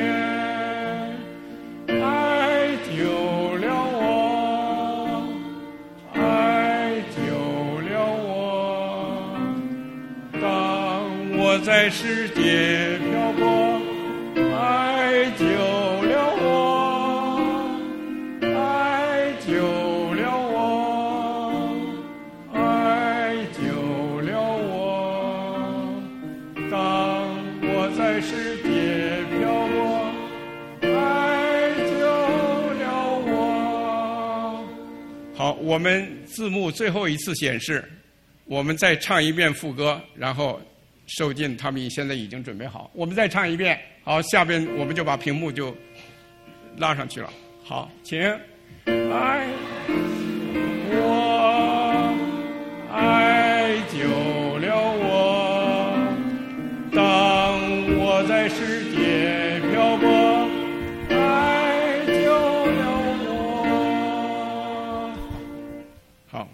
全，爱救了我，爱救了我。当我在世界漂泊，爱救了我，爱救了我，爱救了我。当我在世界漂泊，爱救了我。好，我们字幕最后一次显示，我们再唱一遍副歌，然后受尽他们现在已经准备好，我们再唱一遍。好，下边我们就把屏幕就拉上去了。好，请。爱我，爱救了我。当我在世界漂泊，爱救了我。好。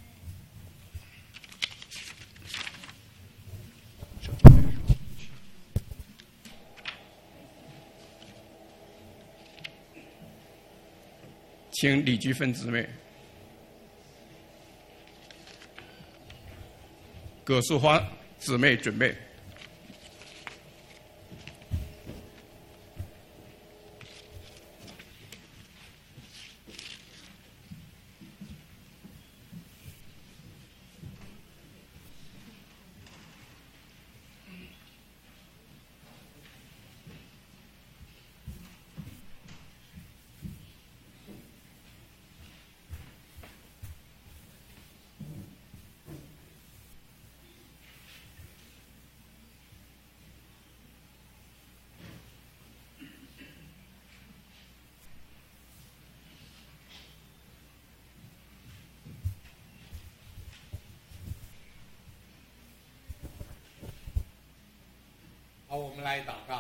请李菊芬姊妹、葛素花姊妹准备。 好，我们来祷告。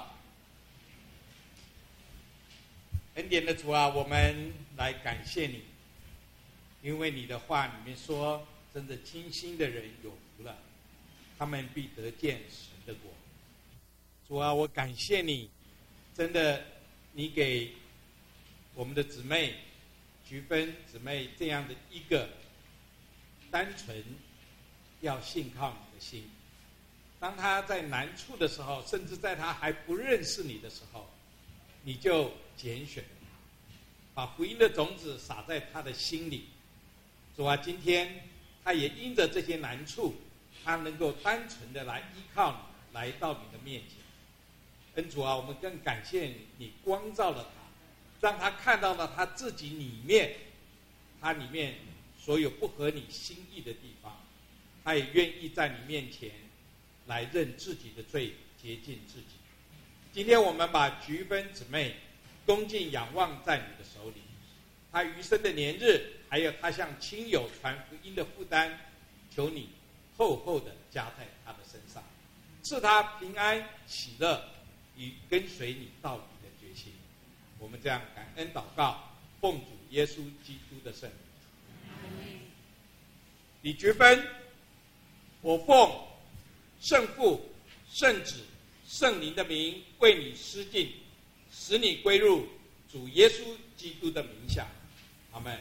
恩典的主啊，我们来感谢你，因为你的话里面说，真的清心的人有福了，他们必得见神的国。主啊，我感谢你，真的，你给我们的姊妹菊芬姊妹这样的一个单纯要信靠你的心。当他在难处的时候，甚至在他还不认识你的时候，你就拣选了他，把福音的种子撒在他的心里。主啊，今天他也因着这些难处，他能够单纯的来依靠你，来到你的面前。恩主啊，我们更感谢你，你光照了他，让他看到了他自己里面，他里面所有不合你心意的地方，他也愿意在你面前来认自己的罪，洁净自己。今天我们把菊芬姊妹恭敬仰望在你的手里，她余生的年日，还有她向亲友传福音的负担，求你厚厚的加在她的身上，赐她平安喜乐与跟随你到底的决心。我们这样感恩祷告，奉主耶稣基督的圣名。李菊芬，我奉圣父、圣子、圣灵的名为你施浸，使你归入主耶稣基督的名下。阿们。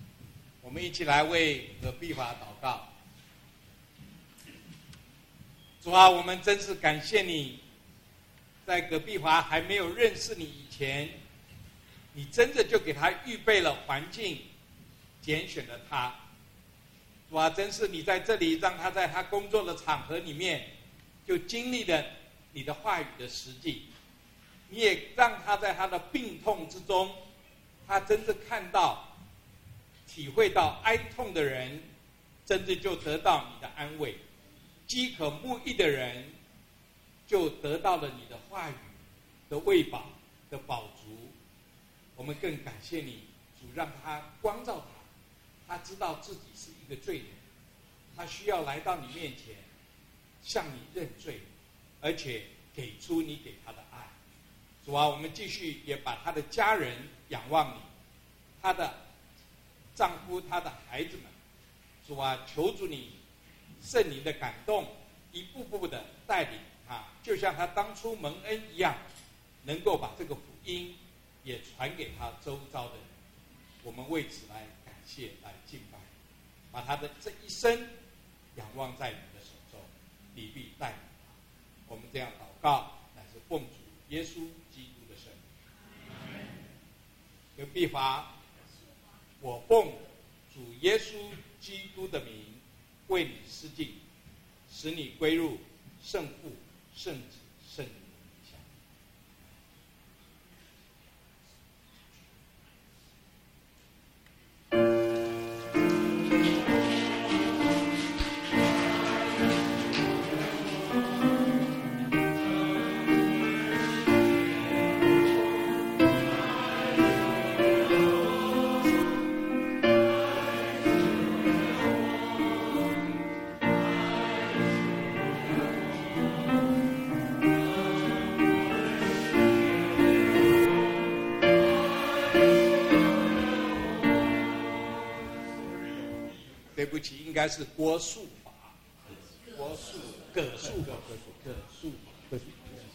我们一起来为何必法祷告。 主啊，我们真是感谢你，在葛碧华还没有认识你以前，你真的就给他预备了环境，拣选了他。主啊，真是你在这里让他在他工作的场合里面，就经历了你的话语的实际。你也让他在他的病痛之中，他真正看到、体会到哀痛的人，真正就得到你的安慰；饥渴慕义的人，就得到了你的话语的喂饱的饱足。我们更感谢你，主让他光照他，他知道自己是一个罪人，他需要来到你面前，向你认罪，而且给出你给他的爱。主啊，我们继续也把他的家人仰望你，他的丈夫、他的孩子们，主啊，求主你圣灵的感动，一步步的带领他，就像他当初蒙恩一样，能够把这个福音也传给他周遭的人。我们为此来感谢、来敬拜，把他的这一生仰望在你的手中，你必带领他。我们这样祷告，乃是奉主耶稣基督的圣名。葛碧华，我奉主耶稣基督的名为你施浸，使你归入圣父、圣子、圣灵的名下。对不起，应该是郭树法，郭树葛树葛葛树葛树葛树。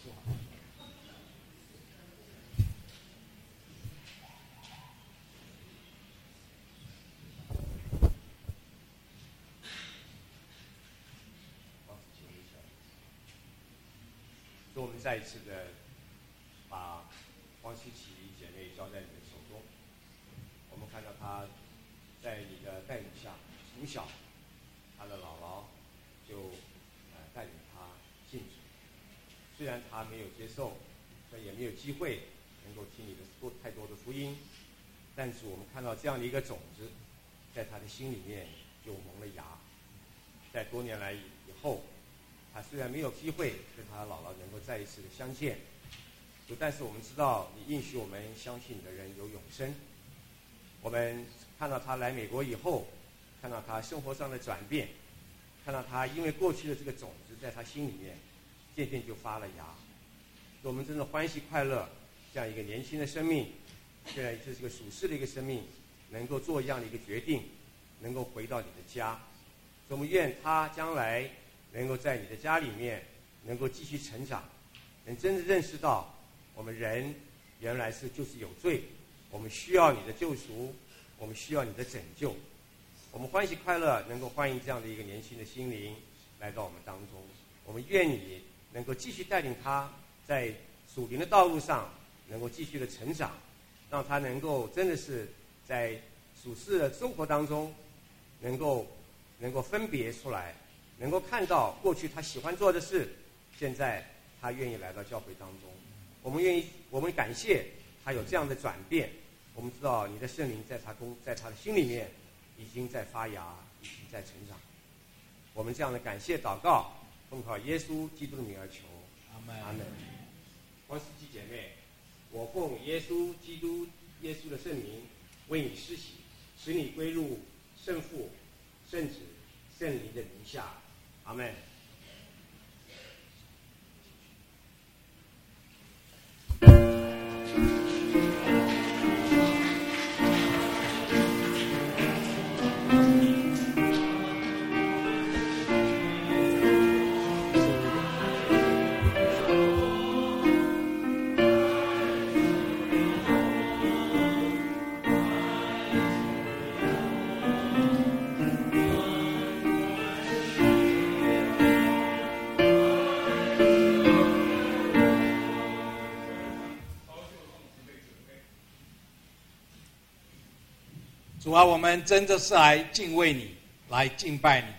所以我们再一次的把王希琪姐妹交在你的手中。我们看到她在你的带领下，从小她的姥姥就呃带领她信主。虽然她没有接受，所以也没有机会能够听你的多太多的福音，但是我们看到这样的一个种子，在她的心里面就萌了芽。在多年来以后，他虽然没有机会跟他姥姥能够再一次的相见，但是我们知道你应许我们相信你的人有永生。我们看到他来美国以后，看到他生活上的转变，看到他因为过去的这个种子在他心里面渐渐就发了芽，所以我们真的欢喜快乐，这样一个年轻的生命，虽然这是个属世的一个生命，能够做这样的一个决定，能够回到你的家。所以我们愿他将来能够在你的家里面能够继续成长，能真正认识到我们人原来是就是有罪，我们需要你的救赎，我们需要你的拯救。我们欢喜快乐能够欢迎这样的一个年轻的心灵来到我们当中。我们愿你能够继续带领他在属灵的道路上能够继续的成长，让他能够真的是在属世的生活当中能够能够分别出来，能够看到过去他喜欢做的事，现在他愿意来到教会当中。我们愿意，我们感谢他有这样的转变。我们知道你的圣灵在他公在他的心里面已经在发芽，已经在成长。我们这样的感谢祷告，奉靠耶稣基督的名而求，阿门。阿门。王司机姐妹，我奉耶稣基督耶稣的圣名为你施洗，使你归入圣父、圣子、圣灵的名下。阿们。 主啊，我们真的是来敬畏你，来敬拜你。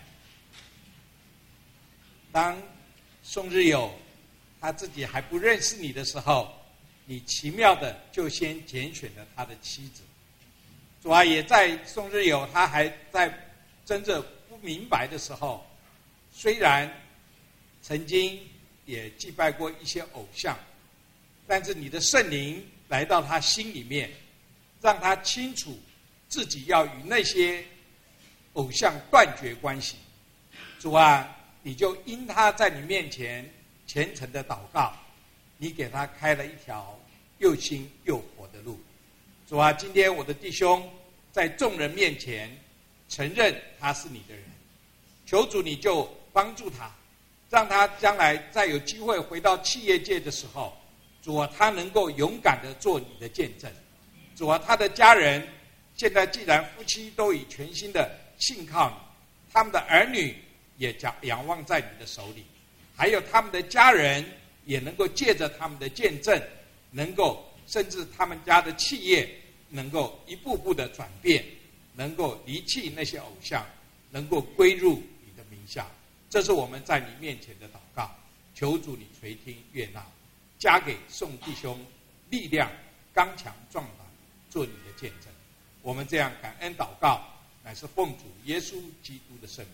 当宋日友他自己还不认识你的时候，你奇妙的就先拣选了他的妻子。主啊，也在宋日友他还在真正不明白的时候，虽然曾经也祭拜过一些偶像，但是你的圣灵来到他心里面，让他清楚自己要与那些偶像断绝关系。主啊，你就因他在你面前虔诚的祷告，你给他开了一条又新又活的路。主啊，今天我的弟兄在众人面前承认他是你的人，求主你就帮助他，让他将来再有机会回到企业界的时候，主啊，他能够勇敢的做你的见证。主啊，他的家人现在既然夫妻都已全心的信靠你，他们的儿女也将仰望在你的手里，还有他们的家人也能够借着他们的见证，能够甚至他们家的企业能够一步步的转变，能够离弃那些偶像，能够归入你的名下。这是我们在你面前的祷告，求主你垂听悦纳，加给宋弟兄力量，刚强壮胆，做你的见证。我们这样感恩祷告，乃是奉主耶稣基督的圣名。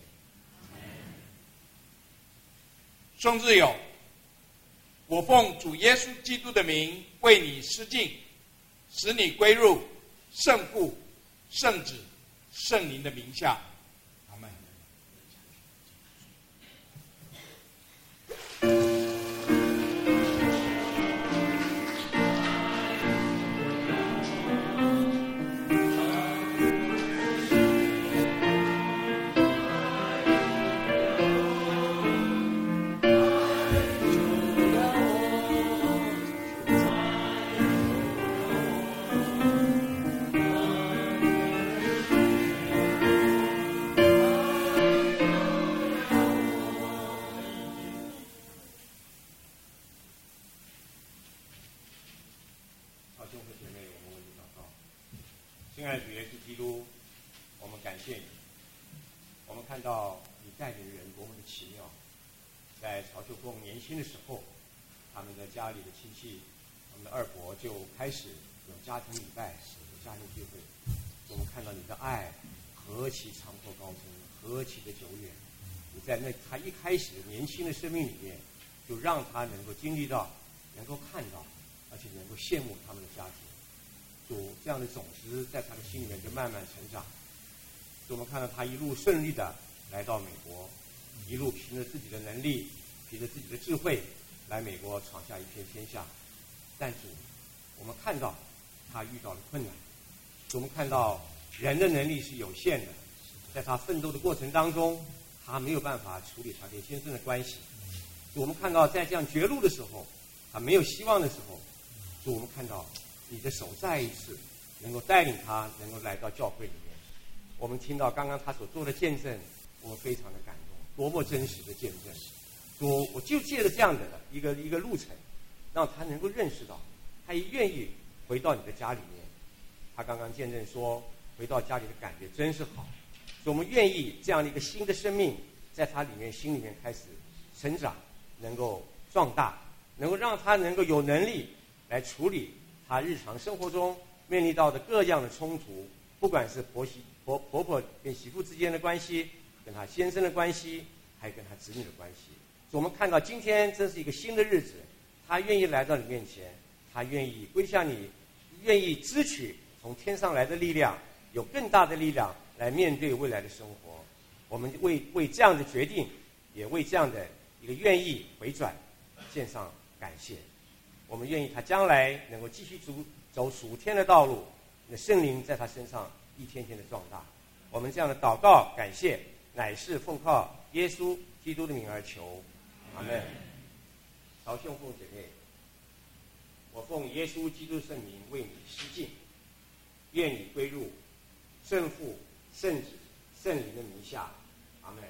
宋志友，我奉主耶稣基督的名为你施浸，使你归入圣父、圣子、圣灵的名下。阿们。 亲爱的主耶稣基督，我们感谢你。我们看到你带领人多么的奇妙。在曹秀凤年轻的时候，他们的家里的亲戚，他们的二伯就开始有家庭礼拜，有家庭聚会。我们看到你的爱何其长阔高深，何其的久远。你在那他一开始年轻的生命里面，就让他能够经历到，能够看到，而且能够羡慕他们的家庭。主这样的种子在他的心里面就慢慢成长。我们看到他一路顺利的来到美国，一路凭着自己的能力，凭着自己的智慧来美国闯下一片天下。但是我们看到他遇到了困难，我们看到人的能力是有限的，在他奋斗的过程当中，他没有办法处理他跟先生的关系。我们看到在这样绝路的时候，他没有希望的时候，我们看到你的手再一次能够带领他，能够来到教会里面。我们听到刚刚他所做的见证，我们非常的感动，多么真实的见证！我我就借着这样的一个一个路程，让他能够认识到，他也愿意回到你的家里面。他刚刚见证说，回到家里的感觉真是好。所以我们愿意这样的一个新的生命，在他里面心里面开始成长，能够壮大，能够让他能够有能力来处理他日常生活中面临到的各样的冲突，不管是婆媳婆婆婆跟媳妇之间的关系，跟他先生的关系，还有跟他子女的关系。所以我们看到今天真是一个新的日子，他愿意来到你面前，他愿意归向你，愿意支取从天上来的力量，有更大的力量来面对未来的生活。我们为为这样的决定，也为这样的一个愿意回转献上感谢。我们愿意他将来能够继续走走属天的道路，那圣灵在他身上一天天的壮大。我们这样的祷告感谢，乃是奉靠耶稣基督的名而求，阿门。曹兄凤姐妹，我奉耶稣基督圣名为你施浸，愿你归入圣父、圣子、圣灵的名下，阿门。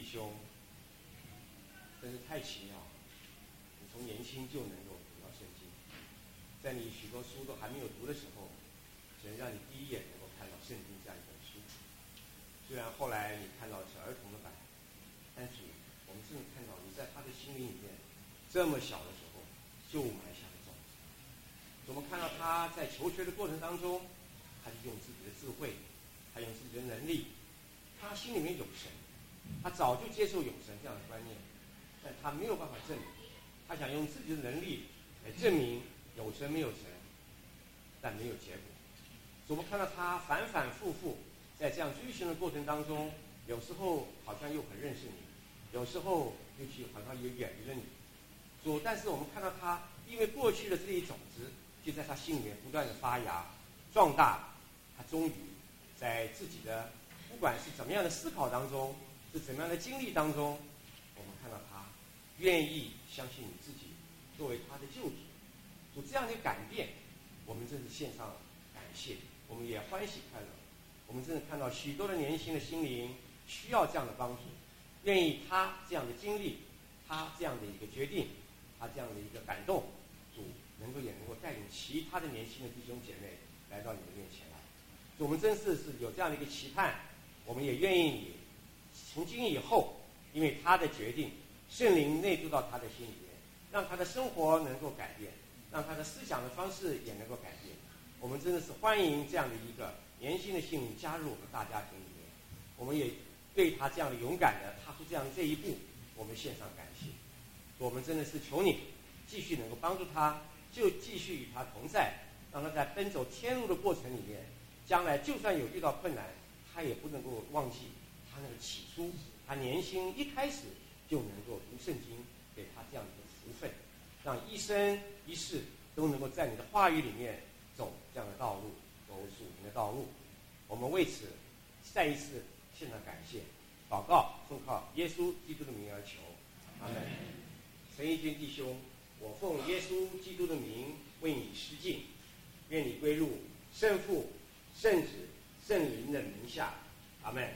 兄真是太奇妙了，你从年轻就能够读到圣经，在你许多书都还没有读的时候，神让你第一眼能够看到圣经这样一本书。虽然后来你看到的是儿童的版，但是我们真的看到你在他的心灵里面这么小的时候就埋下了种子。我们看到他在求学的过程当中，他就用自己的智慧，他用自己的能力，他心里面有神，他早就接受有神这样的观念，但他没有办法证明，他想用自己的能力来证明有神没有神，但没有结果。我们看到他反反复复在这样追寻的过程当中，有时候好像又很认识你，有时候又去好像也远离了你。主，但是我们看到他因为过去的这一种子就在他心里面不断的发芽壮大，他终于在自己的不管是怎么样的思考当中，是怎么样的经历当中，我们看到他愿意相信你自己作为他的救主。主，这样的改变我们真是献上感谢，我们也欢喜快乐。我们真的看到许多的年轻的心灵需要这样的帮助，愿意他这样的经历，他这样的一个决定，他这样的一个感动，主能够也能够带领其他的年轻的弟兄姐妹来到你的面前来。主，我们真是是有这样的一个期盼，我们也愿意你从今以后，因为他的决定，圣灵内住到他的心里面，让他的生活能够改变，让他的思想的方式也能够改变。我们真的是欢迎这样的一个年轻的信灵加入我们大家庭里面，我们也对他这样的勇敢的踏出这样的这一步，我们献上感谢。我们真的是求你继续能够帮助他，就继续与他同在，让他在奔走天路的过程里面，将来就算有遇到困难，他也不能够忘记他那个起初他年轻一开始就能够读圣经，给他这样的福分，让一生一世都能够在你的话语里面走这样的道路，走属灵的道路。我们为此再一次献上感谢，祷告奉靠耶稣基督的名而求，阿门。陈义军弟兄，我奉耶稣基督的名为你施敬，愿你归入圣父、圣子、圣灵的名下，阿门。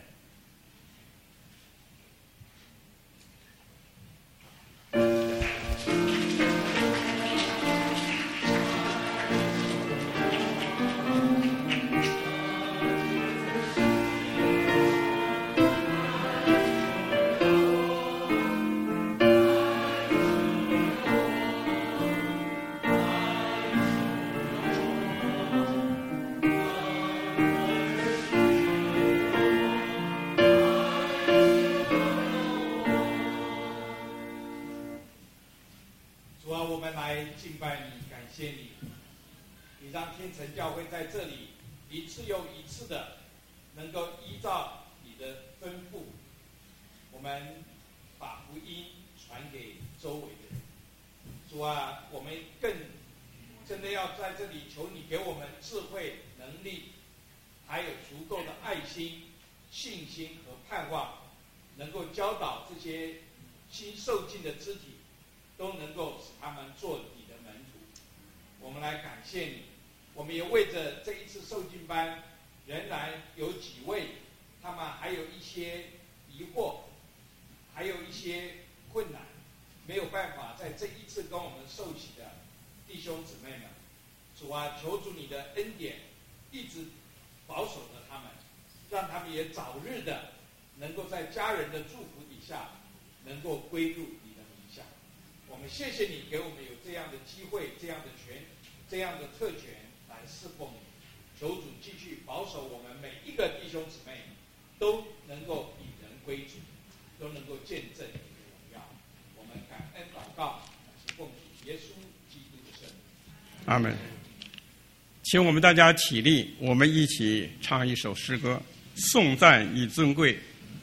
敬拜你，感谢你，你让天成教会在这里一次又一次的能够依照你的吩咐，我们把福音传给周围的人。主啊，我们更真的要在这里求你给我们智慧、能力，还有足够的爱心、信心和盼望，能够教导这些新受浸的肢体，都能够使他们做你的门徒。我们来感谢你，我们也为着这一次受浸班，仍然有几位他们还有一些疑惑，还有一些困难，没有办法在这一次跟我们受洗的弟兄姊妹们，主啊，求主你的恩典一直保守着他们，让他们也早日的能够在家人的祝福底下能够归入你的名下。我们谢谢你给我们有这样的机会，这样的权，这样的特权来侍奉你。求主继续保守我们每一个弟兄姊妹，都能够引人归主，都能够见证你的荣耀。我们感恩祷告，是奉主耶稣基督的圣名。 阿门。请我们大家起立，我们一起唱一首诗歌，颂赞与尊贵。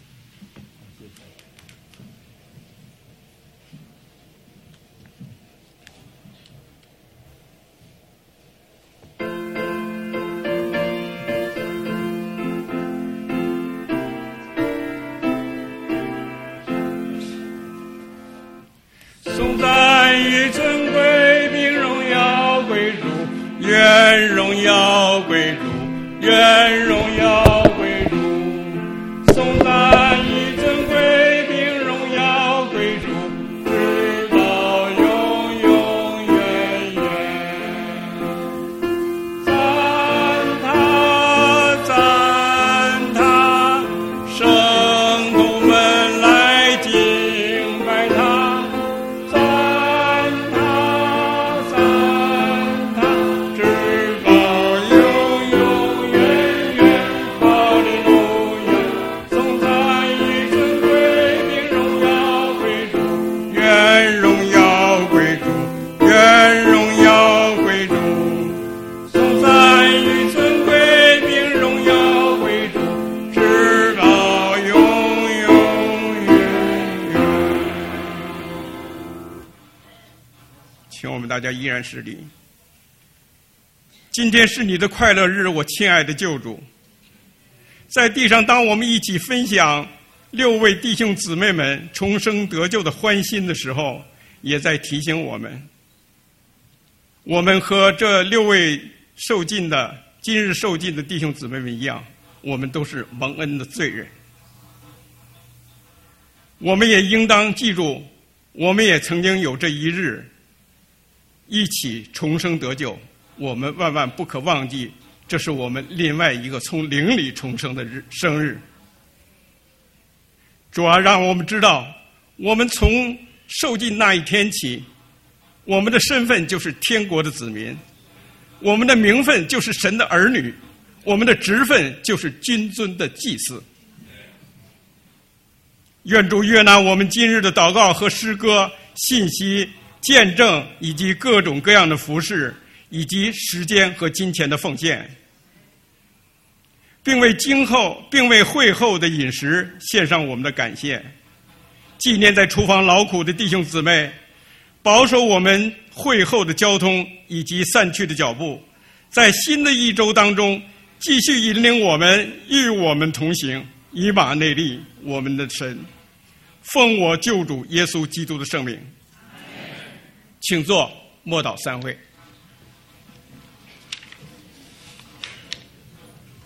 颂赞与尊贵，并荣耀归主，愿荣耀归主，愿荣耀归主。颂赞与尊贵，并请我们大家依然施礼。今天是你的快乐日，我亲爱的救主。在地上，当我们一起分享六位弟兄姊妹们重生得救的欢欣的时候，也在提醒我们，我们和这六位受尽的今日受尽的弟兄姊妹们一样，我们都是蒙恩的罪人。我们也应当记住，我们也曾经有这一日一起重生得救，我们万万不可忘记，这是我们另外一个从灵里重生的日生日。主啊，让我们知道，我们从受尽那一天起，我们的身份就是天国的子民，我们的名分就是神的儿女，我们的职分就是君尊的祭司。愿主悦纳我们今日的祷告和诗歌、信息、见证以及各种各样的服事，以及时间和金钱的奉献，并为今后并为会后的饮食献上我们的感谢，纪念在厨房劳苦的弟兄姊妹，保守我们会后的交通以及散去的脚步，在新的一周当中继续引领我们，与我们同行，以马内利，我们的神。奉我救主耶稣基督的圣名，请坐，默祷三会。